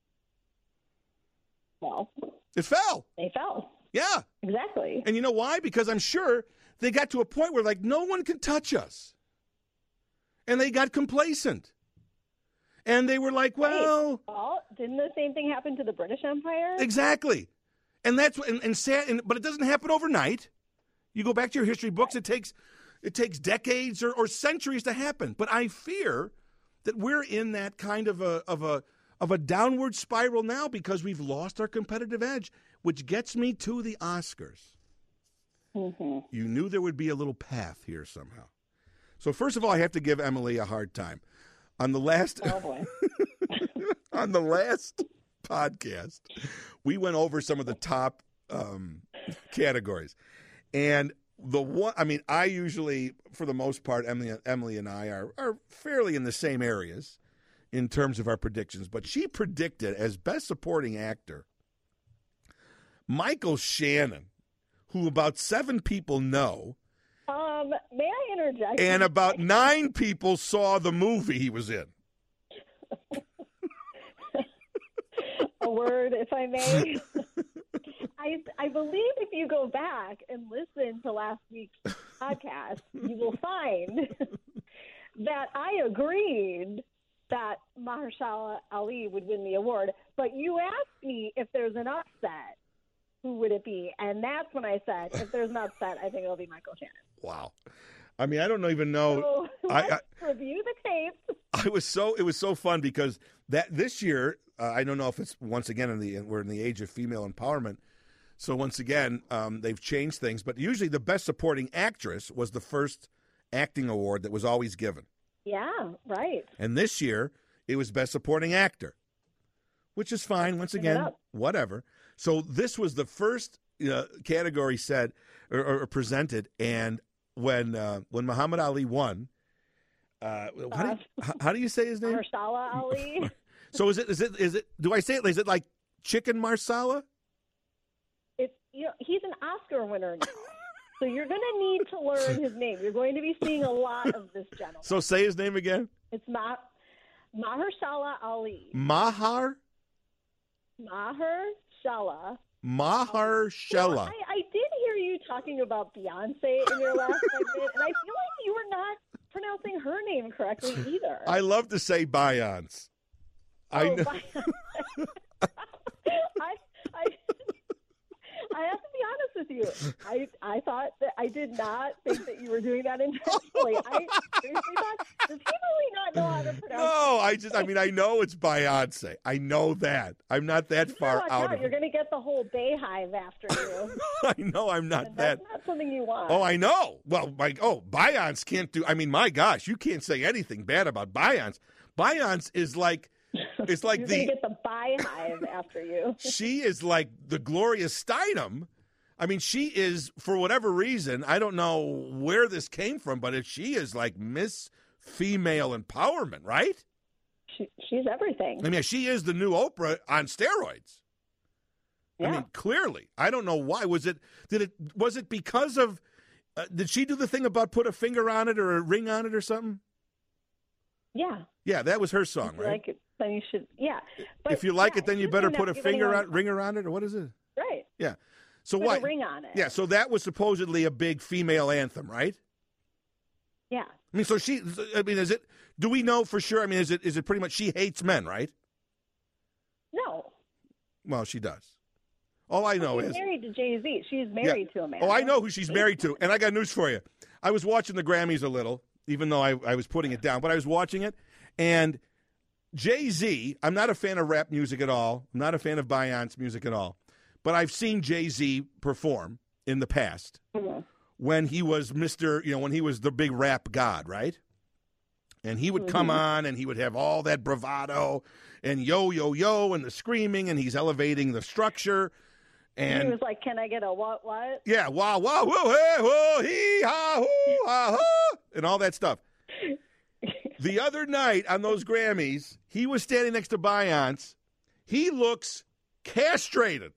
Well, It fell. they fell. Yeah. Exactly. And you know why? Because I'm sure they got to a point where, like, no one can touch us. And they got complacent. And they were like, well. Right. Well, didn't the same thing happen to the British Empire? Exactly. And that's and, and sad, and, but it doesn't happen overnight. You go back to your history books, it takes it takes decades or, or centuries to happen. But I fear that we're in that kind of a of a of a downward spiral now because we've lost our competitive edge, which gets me to the Oscars. Mm-hmm. You knew there would be a little path here somehow. So first of all, I have to give Emily a hard time. On the last Oh, boy. on the last podcast, we went over some of the top um, categories. And the one, I mean, I usually, for the most part, Emily, Emily and I are, are fairly in the same areas in terms of our predictions. But she predicted as Best Supporting Actor, Michael Shannon, who about seven people know, Um, may I interject? and about nine people saw the movie he was in. A word, if I may. I, I believe if you go back and listen to last week's podcast, you will find that I agreed that Mahershala Ali would win the award. But you asked me if there's an upset, who would it be? And that's when I said, if there's an upset, I think it'll be Michael Shannon. Wow. I mean, I don't even know. So I, let's I, review the tapes. I was so it was so fun because that this year uh, I don't know if it's once again in the we're in the age of female empowerment. So once again um, they've changed things, but usually the Best Supporting Actress was the first acting award that was always given. Yeah, right. And this year it was Best Supporting Actor, which is fine. Once Give it again, up. whatever. So this was the first uh, category said or, or presented, and when uh, when Muhammad Ali won, uh, how, do you, how do you say his name? Mahershala Ali. So is it is it is it? Do I say it? Is it like chicken marsala? It's you know he's an Oscar winner now, so you're going to need to learn his name. You're going to be seeing a lot of this gentleman. So say his name again. It's Ma- Mahershala Ali. Mahar. Mahershala. Mahershala. I, I did hear you talking about Beyonce in your last segment, and I feel like you were not pronouncing her name correctly either. I love to say Beyonce. I oh, know. Beyonce. I, I, I have to be honest with you. I, I thought that I did not think that you were doing that intentionally. I seriously thought, does he really not know how to pronounce No, it? I just, I mean, I know it's Beyonce. I know that. I'm not that You far watch out out. of You're it. going to get the whole Bayhive after you. I know I'm not And that. that's not something you want. Oh, I know. Well, my, oh, Beyonce can't do, I mean, my gosh, you can't say anything bad about Beyonce. Beyonce is like, it's like You're the, going to get the Bayhive after you. she is like the Gloria Steinem. I mean, she is, for whatever reason, I don't know where this came from, but if she is like Miss Female Empowerment, right? She, she's everything. I mean, she is the new Oprah on steroids. Yeah. I mean, clearly. I don't know why. Was it, did it, was it because of, uh, did she do the thing about put a finger on it or a ring on it or something? Yeah. Yeah, that was her song, If you right? like it, then you should, yeah. But, If you like yeah, it, then you she better doesn't put a have to give finger anyone- on, ring around it, or what is it? Right. Yeah. So Put what? a ring on it. Yeah, so that was supposedly a big female anthem, right? Yeah. I mean, so she, I mean, is it, do we know for sure? I mean, is it is it pretty much she hates men, right? No. Well, she does. All I know She's is. married to Jay-Z. She's married Yeah. to a man. Oh, I know who she's married to, and I got news for you. I was watching the Grammys a little, even though I, I was putting it down, but I was watching it, and Jay-Z, I'm not a fan of rap music at all. I'm not a fan of Beyonce music at all, but I've seen Jay-Z perform in the past Mm-hmm. when he was Mister, you know, when he was the big rap god, right? And he would come Mhm. on and he would have all that bravado and yo, yo, yo, and the screaming, and he's elevating the structure. And he was like, "Can I get a what? What?" yeah, wow, wow, whoa, hey, whoa, hee, ha, hoo, ha, ha, and all that stuff. The other night on those Grammys, he was standing next to Beyonce. He looks castrated.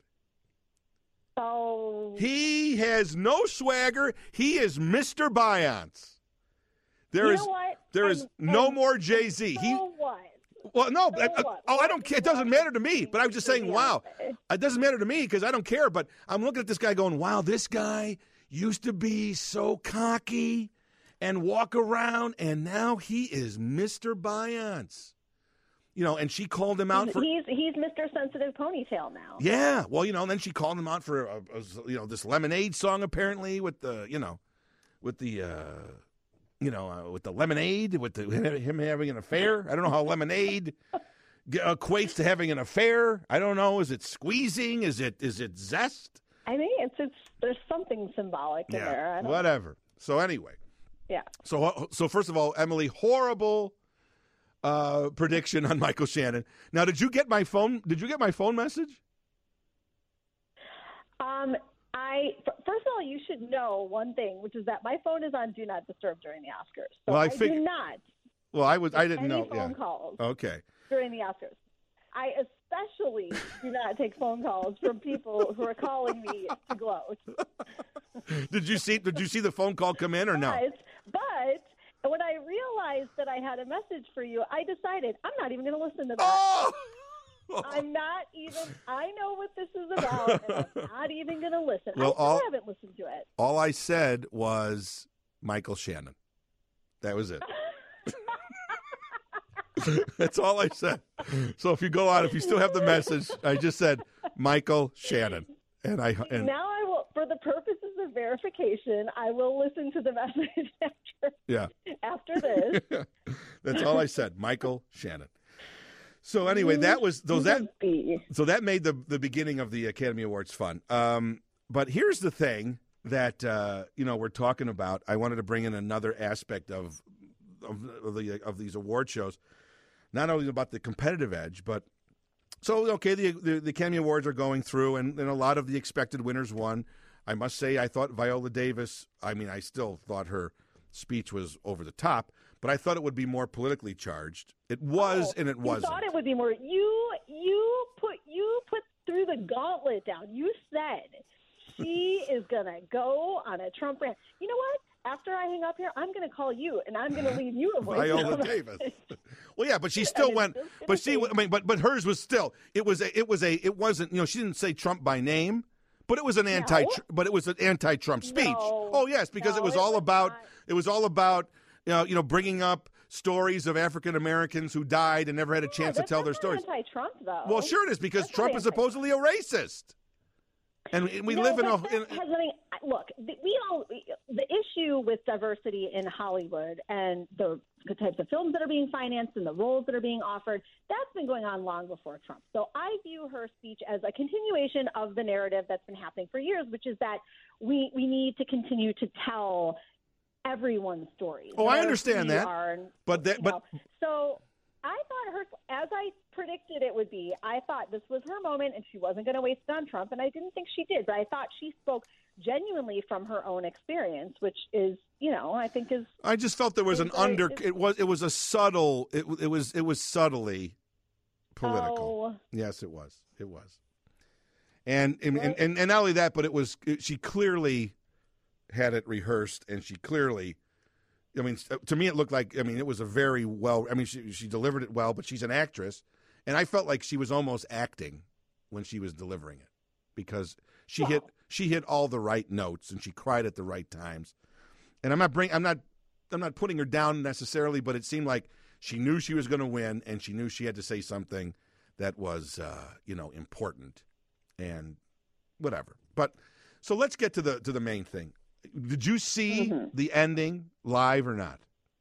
Oh, He has no swagger. He is Mister Beyonce. There you is know what? there is And- no and more Jay-Z. He so what? well, no, So uh, uh, what? oh, I What don't is care. It doesn't wrong matter to with me. But I was just saying, Beyonce? wow, it doesn't matter to me because I don't care. But I'm looking at this guy going, wow, this guy used to be so cocky and walk around, and now he is Mister Beyonce. You know, and she called him out He's, for he's he's Mister Sensitive Ponytail now. yeah. Well, you know, and then she called him out for a, a, you know this Lemonade song apparently with the you know with the uh, you know uh, with the lemonade with the him having an affair. I don't know how lemonade g- equates to having an affair. I don't know. Is it squeezing? Is it is it zest? I think it's it's there's something symbolic in there. I don't, whatever. So anyway, Yeah. so so first of all, Emily, horrible uh, prediction on Michael Shannon. Now, did you get my phone? Did you get my phone message? Um. I f- first of all, you should know one thing, which is that my phone is on Do Not Disturb during the Oscars. So Well, I I, fig- do not Well, I was. I didn't any know. phone Yeah. calls Okay. during the Oscars. I especially do not take phone calls from people who are calling me to gloat. Did you see? Did you see the phone call come in or no? But, but when I realized that I had a message for you, I decided I'm not even going to listen to that. Oh! I'm not even. I know what this is about, and I'm not even going to listen. Well, I still all- haven't listened to it. All I said was Michael Shannon. That was it. That's all I said. So if you go out, if you still have the message, I just said Michael Shannon, and I and Now I will, for the purposes of verification, I will listen to the message after yeah, after this. that's all I said. Michael Shannon. So anyway, that was those that. Be. So that made the the beginning of the Academy Awards fun. Um, but here's the thing that uh, you know we're talking about. I wanted to bring in another aspect of of, of the of these award shows, not only about the competitive edge, but So, okay, the, the the Academy Awards are going through, and, and a lot of the expected winners won. I must say, I thought Viola Davis, I mean, I still thought her speech was over the top, but I thought it would be more politically charged. It was, oh, and it wasn't. You thought it would be more. You you put you put threw the gauntlet down. You said she is gonna go on a Trump rant. You know what? After I hang up here, I'm going to call you, and I'm going to leave you a voice. Viola Davis. Well, yeah, but she still went. But she, I mean, but but hers was still. It was a. It was a. It wasn't. You know, she didn't say Trump by name, but it was an anti. No. But it was an anti-Trump speech. No. Oh yes, because No, it was it all was about. not. It was all about. You know, you know, bringing up stories of African Americans who died and never had a chance Yeah, to tell their that's stories. not anti-Trump, though. Well, sure it is, because That's Trump not is anti- supposedly a racist, and we, we no, live in a. but In, that has nothing- look, the- we all the issue with diversity in Hollywood and the, the types of films that are being financed and the roles that are being offered, that's been going on long before Trump. So I view her speech as a continuation of the narrative that's been happening for years, which is that we we need to continue to tell everyone's stories. Oh, I understand that. Are, but that, you but know. So I thought her, as I predicted it would be, I thought this was her moment and she wasn't going to waste it on Trump, and I didn't think she did. But I thought she spoke genuinely from her own experience, which is, you know, I think is. I just felt there was an It's very- under. it's- It was. It was a subtle. It, it was. It was subtly political. Oh, Yes, it was. It was. And and, Right. and and and not only that, but it was. It, she clearly had it rehearsed, and she clearly. I mean, to me, it looked like. I mean, it was a very well. I mean, she she delivered it well, but she's an actress, and I felt like she was almost acting when she was delivering it, because she Well. hit she hit all the right notes, and she cried at the right times. And I'm not bring. I'm not. I'm not putting her down necessarily, but it seemed like she knew she was going to win, and she knew she had to say something that was, uh, you know, important, and whatever. But so let's get to the to the main thing. Did you see Mhm. the ending live or not?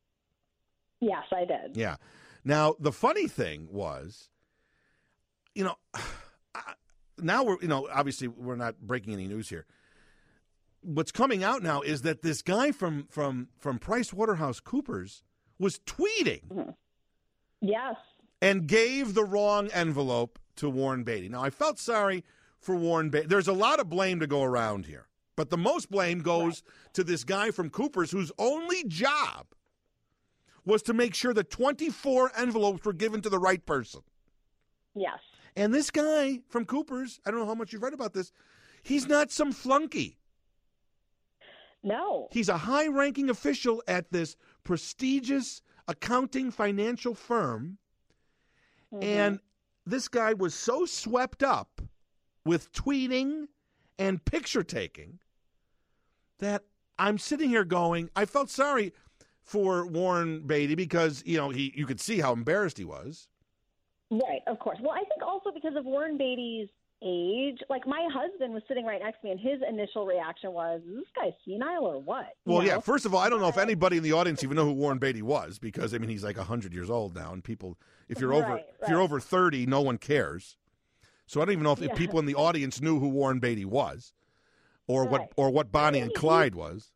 yes, I did. Yeah. Now the funny thing was, you know, I, now we're you know obviously we're not breaking any news here. What's coming out now is that this guy from from from PricewaterhouseCoopers was tweeting Yes. and gave the wrong envelope to Warren Beatty. Now, I felt sorry for Warren Beatty. There's a lot of blame to go around here, but the most blame goes to this guy from Coopers whose only job was to make sure that twenty-four envelopes were given to the right person. Yes. And this guy from Coopers, I don't know how much you've read about this, he's not some flunky. No. He's a high-ranking official at this prestigious accounting financial firm, Mhm. and this guy was so swept up with tweeting and picture-taking that I'm sitting here going, I felt sorry for Warren Beatty because, you know, he you could see how embarrassed he was. Right, of course. Well, I think also because of Warren Beatty's age, like my husband was sitting right next to me, and his initial reaction was, "Is this guy senile or what?" You Well, know? yeah, first of all, I don't know if anybody in the audience even know who Warren Beatty was, because, I mean, he's like one hundred years old now, and people, if you're over Right, if you're right. over thirty, no one cares. So I don't even know if, if Yeah. people in the audience knew who Warren Beatty was, or what Right. or what Bonnie and He- Clyde was.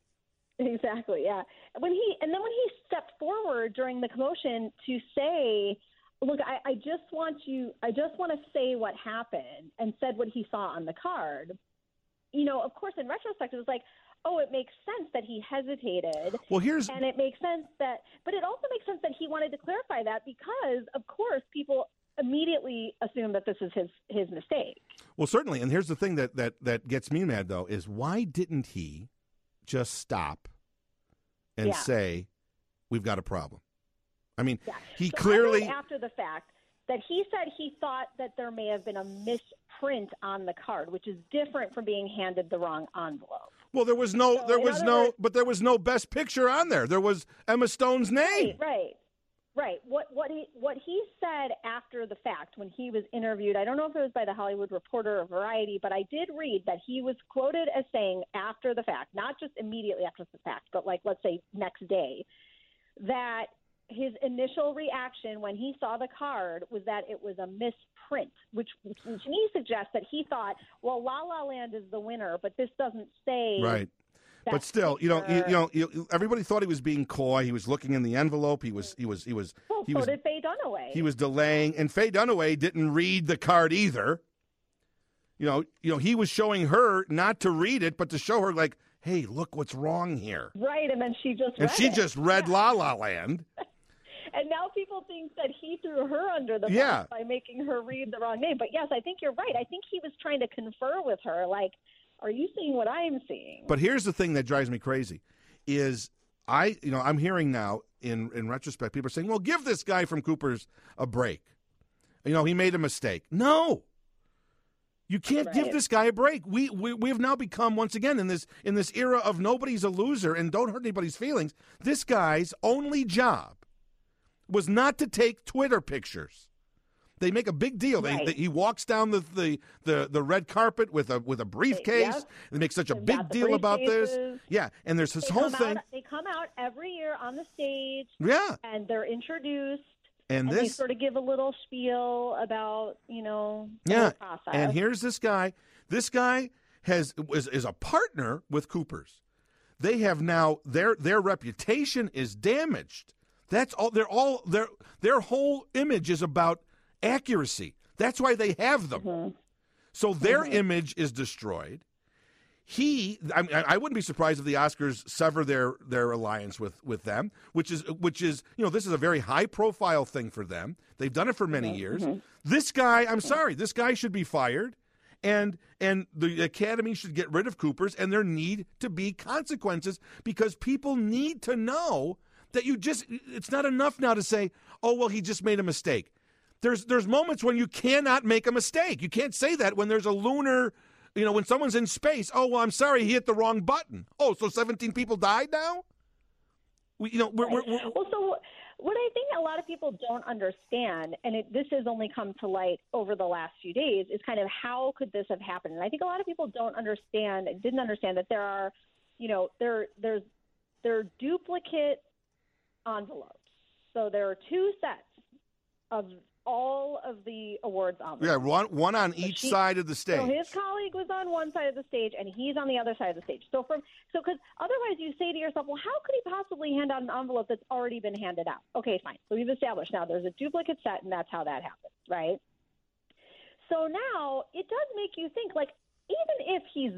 Exactly, yeah. When he and then when he stepped forward during the commotion to say, "Look, I, I just want you, I just want to say what happened," and said what he saw on the card. You know, of course, in retrospect, it was like, oh, it makes sense that he hesitated. Well, here's And it makes sense that, but it also makes sense that he wanted to clarify that because, of course, people immediately assume that this is his his mistake. well certainly, and here's the thing that that that gets me mad though is why didn't he just stop and Yeah. say, "We've got a problem"? I mean, Yeah. he So I clearly. read after the fact that he said he thought that there may have been a misprint on the card, which is different from being handed the wrong envelope. Well, there was no, So, there in was other no, words- but there was no best picture on there. There was Emma Stone's name. Right, right, right. What what he what he said after the fact when he was interviewed, I don't know if it was by the Hollywood Reporter or Variety, but I did read that he was quoted as saying after the fact, not just immediately after the fact, but like let's say next day, that his initial reaction when he saw the card was that it was a misprint, which, which to me suggests that he thought, well, La La Land is the winner, but this doesn't say Right. But still, you know, you, you know, you, everybody thought he was being coy. He was looking in the envelope. He was, he was, he was. Well, he so was, did Faye Dunaway. He was delaying, and Faye Dunaway didn't read the card either. You know, you know, he was showing her not to read it, but to show her, like, hey, look what's wrong here. Right, and then she just and read she it. just read yeah. La La Land. And now people think that he threw her under the bus yeah. by making her read the wrong name. But yes, I think you're right. I think he was trying to confer with her, like, are you seeing what I'm seeing? But here's the thing that drives me crazy is I, you know, I'm hearing now in, in retrospect, people are saying, well, give this guy from Cooper's a break. You know, he made a mistake. No. You can't right. give this guy a break. We, we we have now become, once again, in this in this era of nobody's a loser and don't hurt anybody's feelings, this guy's only job was not to take Twitter pictures. They make a big deal. They, right. they, he walks down the, the, the, the red carpet with a with a briefcase. Yep. They make such a They've big deal about this. Yeah, and there's this they whole come thing. Out, they come out every year on the stage. Yeah. And they're introduced. And, and this, they sort of give a little spiel about, you know, the yeah. whole process. And here's this guy. This guy has is, is a partner with Cooper's. They have now their their reputation is damaged. That's all. They're all their their whole image is about accuracy. That's why they have them. Mm-hmm. So their mm-hmm. image is destroyed. He, I, mean, I wouldn't be surprised if the Oscars sever their, their alliance with, with them, which is which is you know this is a very high profile thing for them. They've done it for many mm-hmm. years. Mm-hmm. This guy, I'm sorry, this guy should be fired, and and the Academy should get rid of Cooper's, and there need to be consequences because people need to know that you just it's not enough now to say, oh well, he just made a mistake. There's there's moments when you cannot make a mistake. You can't say that when there's a lunar. You know, when someone's in space, oh, well, I'm sorry, he hit the wrong button. Oh, so seventeen people died now? We, you know, we're, right. we're, we're, well, so what I think a lot of people don't understand, and it, this has only come to light over the last few days, is kind of how could this have happened? And I think a lot of people don't understand, didn't understand that there are, you know, there there's there are duplicate envelopes. So there are two sets of all of the awards envelopes. Yeah, one, one on so each she, side of the stage. So his colleague was on one side of the stage, and he's on the other side of the stage. So from so because otherwise you say to yourself, well, how could he possibly hand out an envelope that's already been handed out? Okay, fine. So we've established now there's a duplicate set, and that's how that happens, right? So now it does make you think, like, even if he's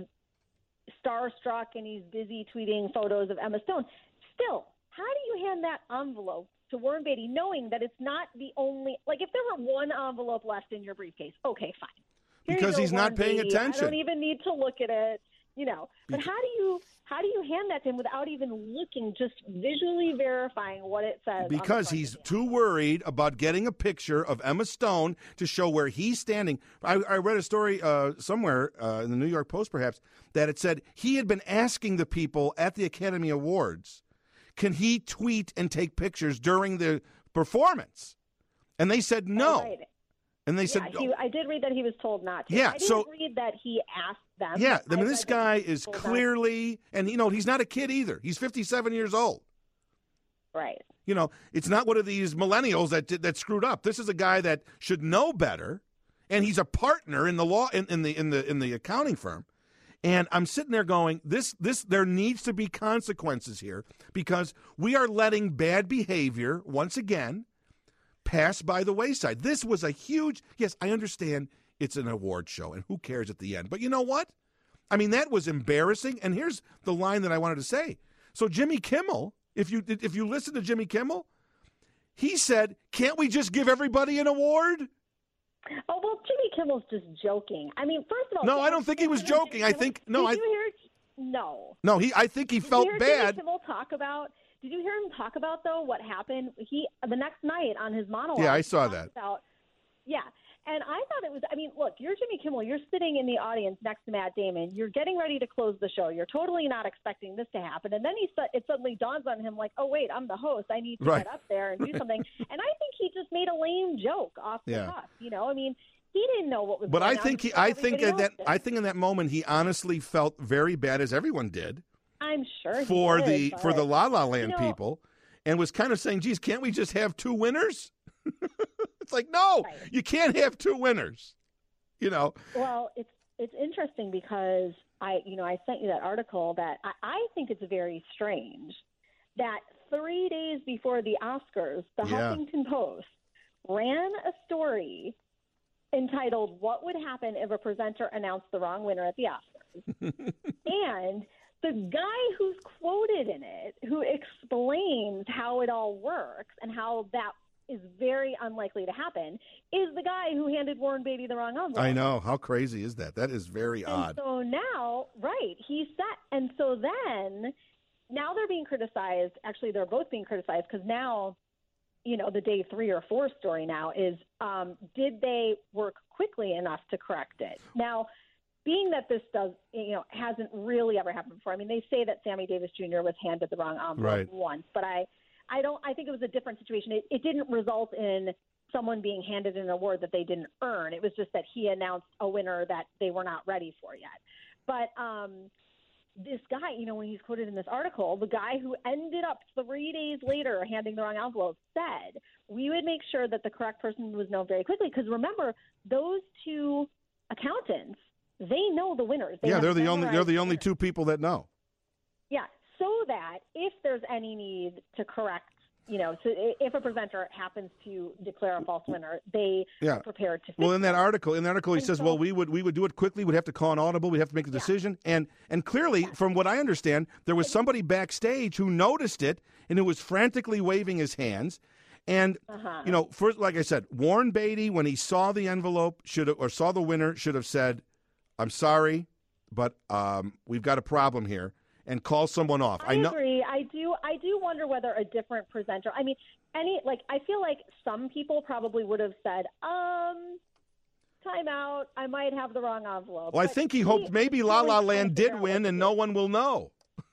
starstruck and he's busy tweeting photos of Emma Stone, still, how do you hand that envelope to Warren Beatty, knowing that it's not the only, like, if there were one envelope left in your briefcase, okay, fine. Here because go, he's not Warren paying Beatty. attention. I don't even need to look at it, you know. But Because, how do you how do you hand that to him without even looking, just visually verifying what it says? because he's too worried about getting a picture of Emma Stone to show where he's standing. I, I read a story uh, somewhere uh, in the New York Post, perhaps, that it said he had been asking the people at the Academy Awards, can he tweet and take pictures during the performance? And they said no. Oh, right. And they yeah, said, he, I did read that he was told not to. Yeah, I didn't so, read that he asked them. Yeah, I mean, I this read guy that he is was told clearly, and, you know, he's not a kid either. He's fifty-seven years old. Right. You know, it's not one of these millennials that that screwed up. This is a guy that should know better, and he's a partner in the law in, in the in the in the accounting firm. And I'm sitting there going, this this there needs to be consequences here because we are letting bad behavior once again pass by the wayside. This was a huge, yes, I understand it's an award show and who cares at the end. But you know what? I mean, that was embarrassing. And here's the line that I wanted to say. So Jimmy Kimmel, if you if you listen to Jimmy Kimmel, he said, can't we just give everybody an award? Oh, well, Jimmy Kimmel's just joking. I mean, first of all... No, I don't think he was joking. I think... No, Did I, you hear... No. No, he. I think he Did felt you hear bad. Jimmy Kimmel talk about... Did you hear him talk about, though, what happened? He the next night on his monologue... Yeah, I saw he that. About, yeah, and I thought it was... I mean, look, you're Jimmy Kimmel. You're sitting in the audience next to Matt Damon. You're getting ready to close the show. You're totally not expecting this to happen. And then he it suddenly dawns on him, like, oh, wait, I'm the host. I need to Right. get up there and do something. And I think he just made a lame joke off the Yeah. cuff. You know, I mean... He didn't know what was But going I think on. he, I think Everybody at that else did. I think in that moment he honestly felt very bad, as everyone did, I'm sure he for did, the but, for the La La Land you know, people, and was kind of saying, "Geez, can't we just have two winners?" It's like, no, Right. you can't have two winners. You know. Well, it's it's interesting because I, you know, I sent you that article that I, I think it's very strange that three days before the Oscars, the Yeah. Huffington Post ran a story entitled "What Would Happen If a Presenter Announced the Wrong Winner at the Oscars?" And the guy who's quoted in it, who explains how it all works and how that is very unlikely to happen, is the guy who handed Warren Beatty the wrong envelope. I know. How crazy is that? That is very and odd. So now, right, he set, and so then, now they're being criticized. Actually, they're both being criticized because now, you know, the day three or four story now is, um, did they work quickly enough to correct it? Now, being that this does, you know, hasn't really ever happened before. I mean, they say that Sammy Davis Junior was handed the wrong envelope Right. once, but I, I don't. I think it was a different situation. It, it didn't result in someone being handed an award that they didn't earn. It was just that he announced a winner that they were not ready for yet. But um, this guy, you know, when he's quoted in this article, the guy who ended up three days later handing the wrong envelope said, "We would make sure that the correct person was known very quickly." Because remember, those two accountants, they know the winners. They yeah, have they're the only they're memorized the only winners. two people that know. Yeah, so that if there's any need to correct, you know, so if a presenter happens to declare a false winner, they Yeah. are prepared to fix Well, in that it. article, in the article, he And says, so- "Well, we would we would do it quickly. We'd have to call an audible. We'd have to make the Yeah. decision." And and clearly, from what I understand, there was somebody backstage who noticed it and who was frantically waving his hands. And Uh-huh. you know, first, like I said, Warren Beatty, when he saw the envelope, should have, or saw the winner, should have said, "I'm sorry, but um, we've got a problem here," and call someone off. I, know. agree. I do. I do wonder whether a different presenter. I mean, any like I feel like some people probably would have said, "Um, time out. I might have the wrong envelope." Well, I But think he hoped maybe La really La trying to Land figure did out what win, to and do. no one will know.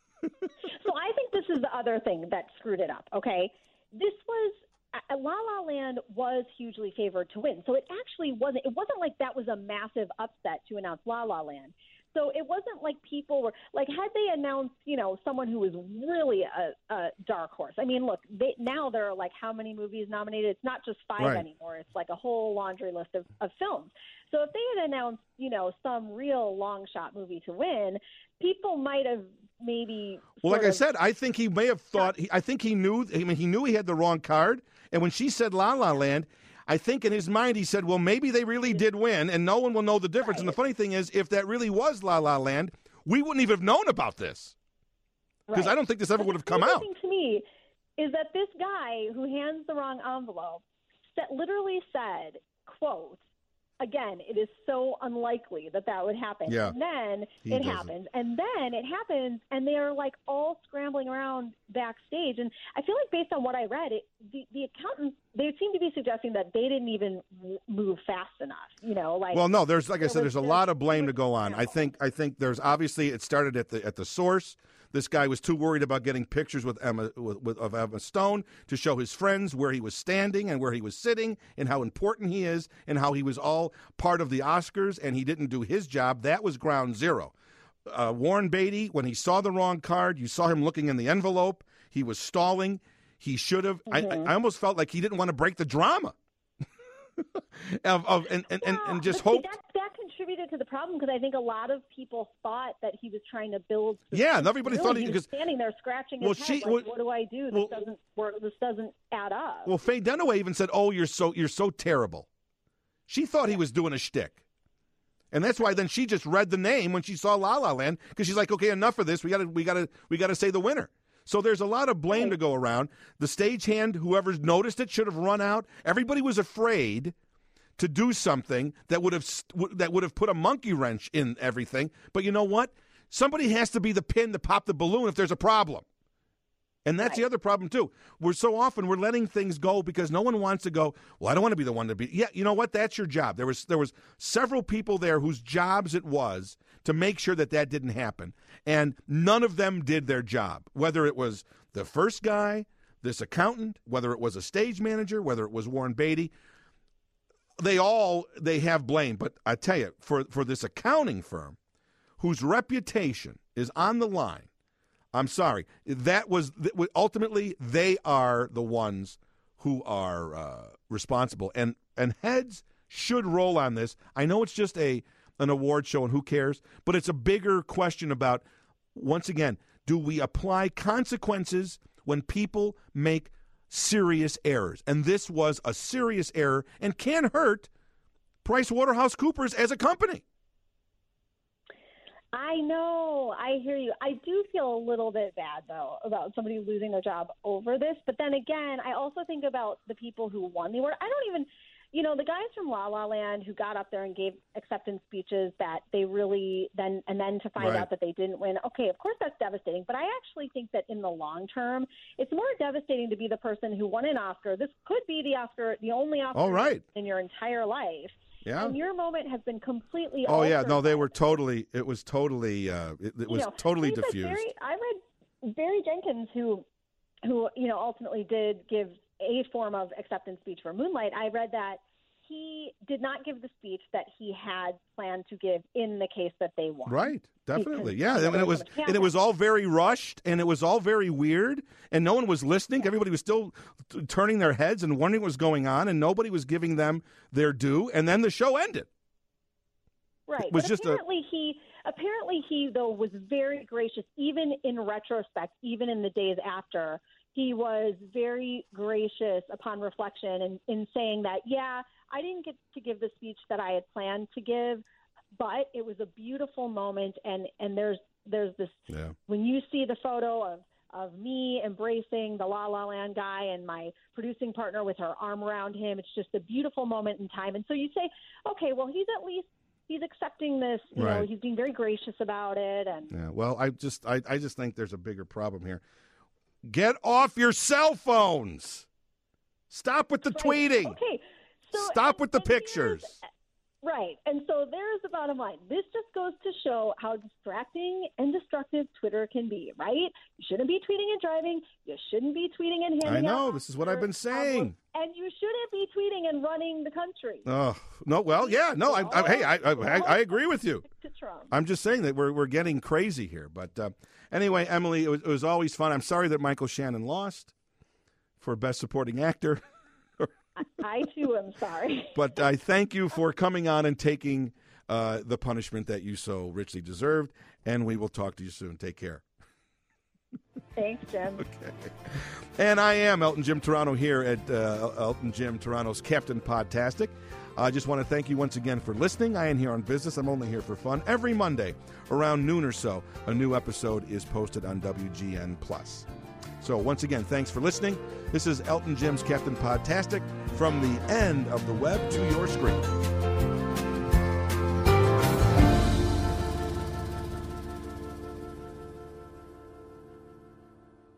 So I think this is the other thing that screwed it up, okay? This was uh, La La Land was hugely favored to win. So it actually wasn't it wasn't like that was a massive upset to announce La La Land. So it wasn't like people were like, had they announced, you know, someone who was really a, a dark horse. I mean, look, they, now there are like how many movies nominated? It's not just five Right. anymore. It's like a whole laundry list of, of films. So if they had announced, you know, some real long shot movie to win, people might have maybe. Well, like sort I of- said, I think he may have thought. He, I think he knew. I mean, he knew he had the wrong card. And when she said La La Land, I think in his mind he said, "Well, maybe they really did win, and no one will know the difference." And the funny thing is, if that really was La La Land, we wouldn't even have known about this because Right. I don't think this ever But would have the come crazy out. thing to me is that this guy who hands the wrong envelope that literally said, "quote." Again, it is so unlikely that that would happen. Yeah. And then He it doesn't. happens. And then it happens, and they're like all scrambling around backstage. And I feel like based on what I read, it, the, the accountants, they seem to be suggesting that they didn't even w- move fast enough. You know, like. Well, no, there's like I there said, was there's a just- lot of blame to there go was on. I scramble. think I think there's obviously it started at the at the source. This guy was too worried about getting pictures with Emma with, with, of Emma Stone to show his friends where he was standing and where he was sitting and how important he is and how he was all part of the Oscars and he didn't do his job. That was ground zero. Uh, Warren Beatty, when he saw the wrong card, you saw him looking in the envelope. He was stalling. He should have. I, Mm-hmm. I almost felt like he didn't want to break the drama. of, of and, and, and, Well, and just but see, hoped. that, that contributed to the problem because I think a lot of people thought that he was trying to build. Yeah, suspense. everybody Really, thought he- he because- was standing there scratching his Well, head. she- like, well- what do I do? This well- doesn't work. This doesn't add up. Well, Faye Dunaway even said, "Oh, you're so you're so terrible." She thought he was doing a shtick, and that's why then she just read the name when she saw La La Land because she's like, "Okay, enough of this. We got to we got to we got to say the winner." So there's a lot of blame to go around. The stagehand, whoever's noticed it, should have run out. Everybody was afraid to do something that would have st- that would have put a monkey wrench in everything. But you know what? Somebody has to be the pin to pop the balloon if there's a problem. And that's the Right. other problem, too. We're so often we're letting things go because no one wants to go, well, I don't want to be the one to be. Yeah, you know what? That's your job. There was there was several people there whose jobs it was to make sure that that didn't happen. And none of them did their job, whether it was the first guy, this accountant, whether it was a stage manager, whether it was Warren Beatty. They all, they have blame. But I tell you, for, for this accounting firm whose reputation is on the line, I'm sorry. That was ultimately they are the ones who are uh, responsible, and and heads should roll on this. I know it's just a an award show and who cares, but it's a bigger question about, once again, do we apply consequences when people make serious errors? And this was a serious error and can hurt PricewaterhouseCoopers as a company. I know. I hear you. I do feel a little bit bad, though, about somebody losing their job over this. But then again, I also think about the people who won the award. I don't even, you know, the guys from La La Land who got up there and gave acceptance speeches that they really then, and then to find Right. out that they didn't win. Okay, of course that's devastating. But I actually think that in the long term, it's more devastating to be the person who won an Oscar. This could be the Oscar, the only Oscar All right. in your entire life. Yeah. And your moment has been completely Oh, yeah. altered No, they by were this. totally, it was totally, uh, it, it You was know, totally things like diffused. Barry, I read Barry Jenkins, who, who you know, ultimately did give a form of acceptance speech for Moonlight. I read that he did not give the speech that he had planned to give in the case that they won. Right, definitely, Because yeah. there And it was was, so much and it was chaos. all very rushed, and it was all very weird, and no one was listening. Everybody was still t- turning their heads and wondering what was going on, and nobody was giving them their due. And then the show ended. Right. It was but just a- apparently he apparently he though was very gracious, even in retrospect, even in the days after. He was very gracious upon reflection and in saying that, yeah, I didn't get to give the speech that I had planned to give, but it was a beautiful moment. And, and there's there's this Yeah. when you see the photo of of me embracing the La La Land guy and my producing partner with her arm around him, it's just a beautiful moment in time. And so you say, okay, well, he's at least he's accepting this. You Right. know, he's being very gracious about it. And Yeah. Well, I just, I, I just think there's a bigger problem here. Get off your cell phones. Stop with the Right. tweeting. Okay. So, Stop and- with the and here's- pictures. Right. And so there's the bottom line. This just goes to show how distracting and destructive Twitter can be, right? You shouldn't be tweeting and driving. You shouldn't be tweeting and handing I know. out This is what I've been Oscars. saying. And you shouldn't be tweeting and running the country. Oh no. Well, yeah. No. I, I, hey, I, I, I, I agree with you. To Trump. I'm just saying that we're we're getting crazy here. But uh, anyway, Emily, it was, it was always fun. I'm sorry that Michael Shannon lost for Best Supporting Actor. I, too, am sorry. But I thank you for coming on and taking uh, the punishment that you so richly deserved. And we will talk to you soon. Take care. Thanks, Jim. Okay. And I am Elton Jim Toronto here at uh, Elton Jim Toronto's Captain Podtastic. I just want to thank you once again for listening. I am here on business. I'm only here for fun. Every Monday around noon or so, a new episode is posted on W G N Plus. So once again, thanks for listening. This is Elton Jim's Captain Podtastic from the end of the web to your screen.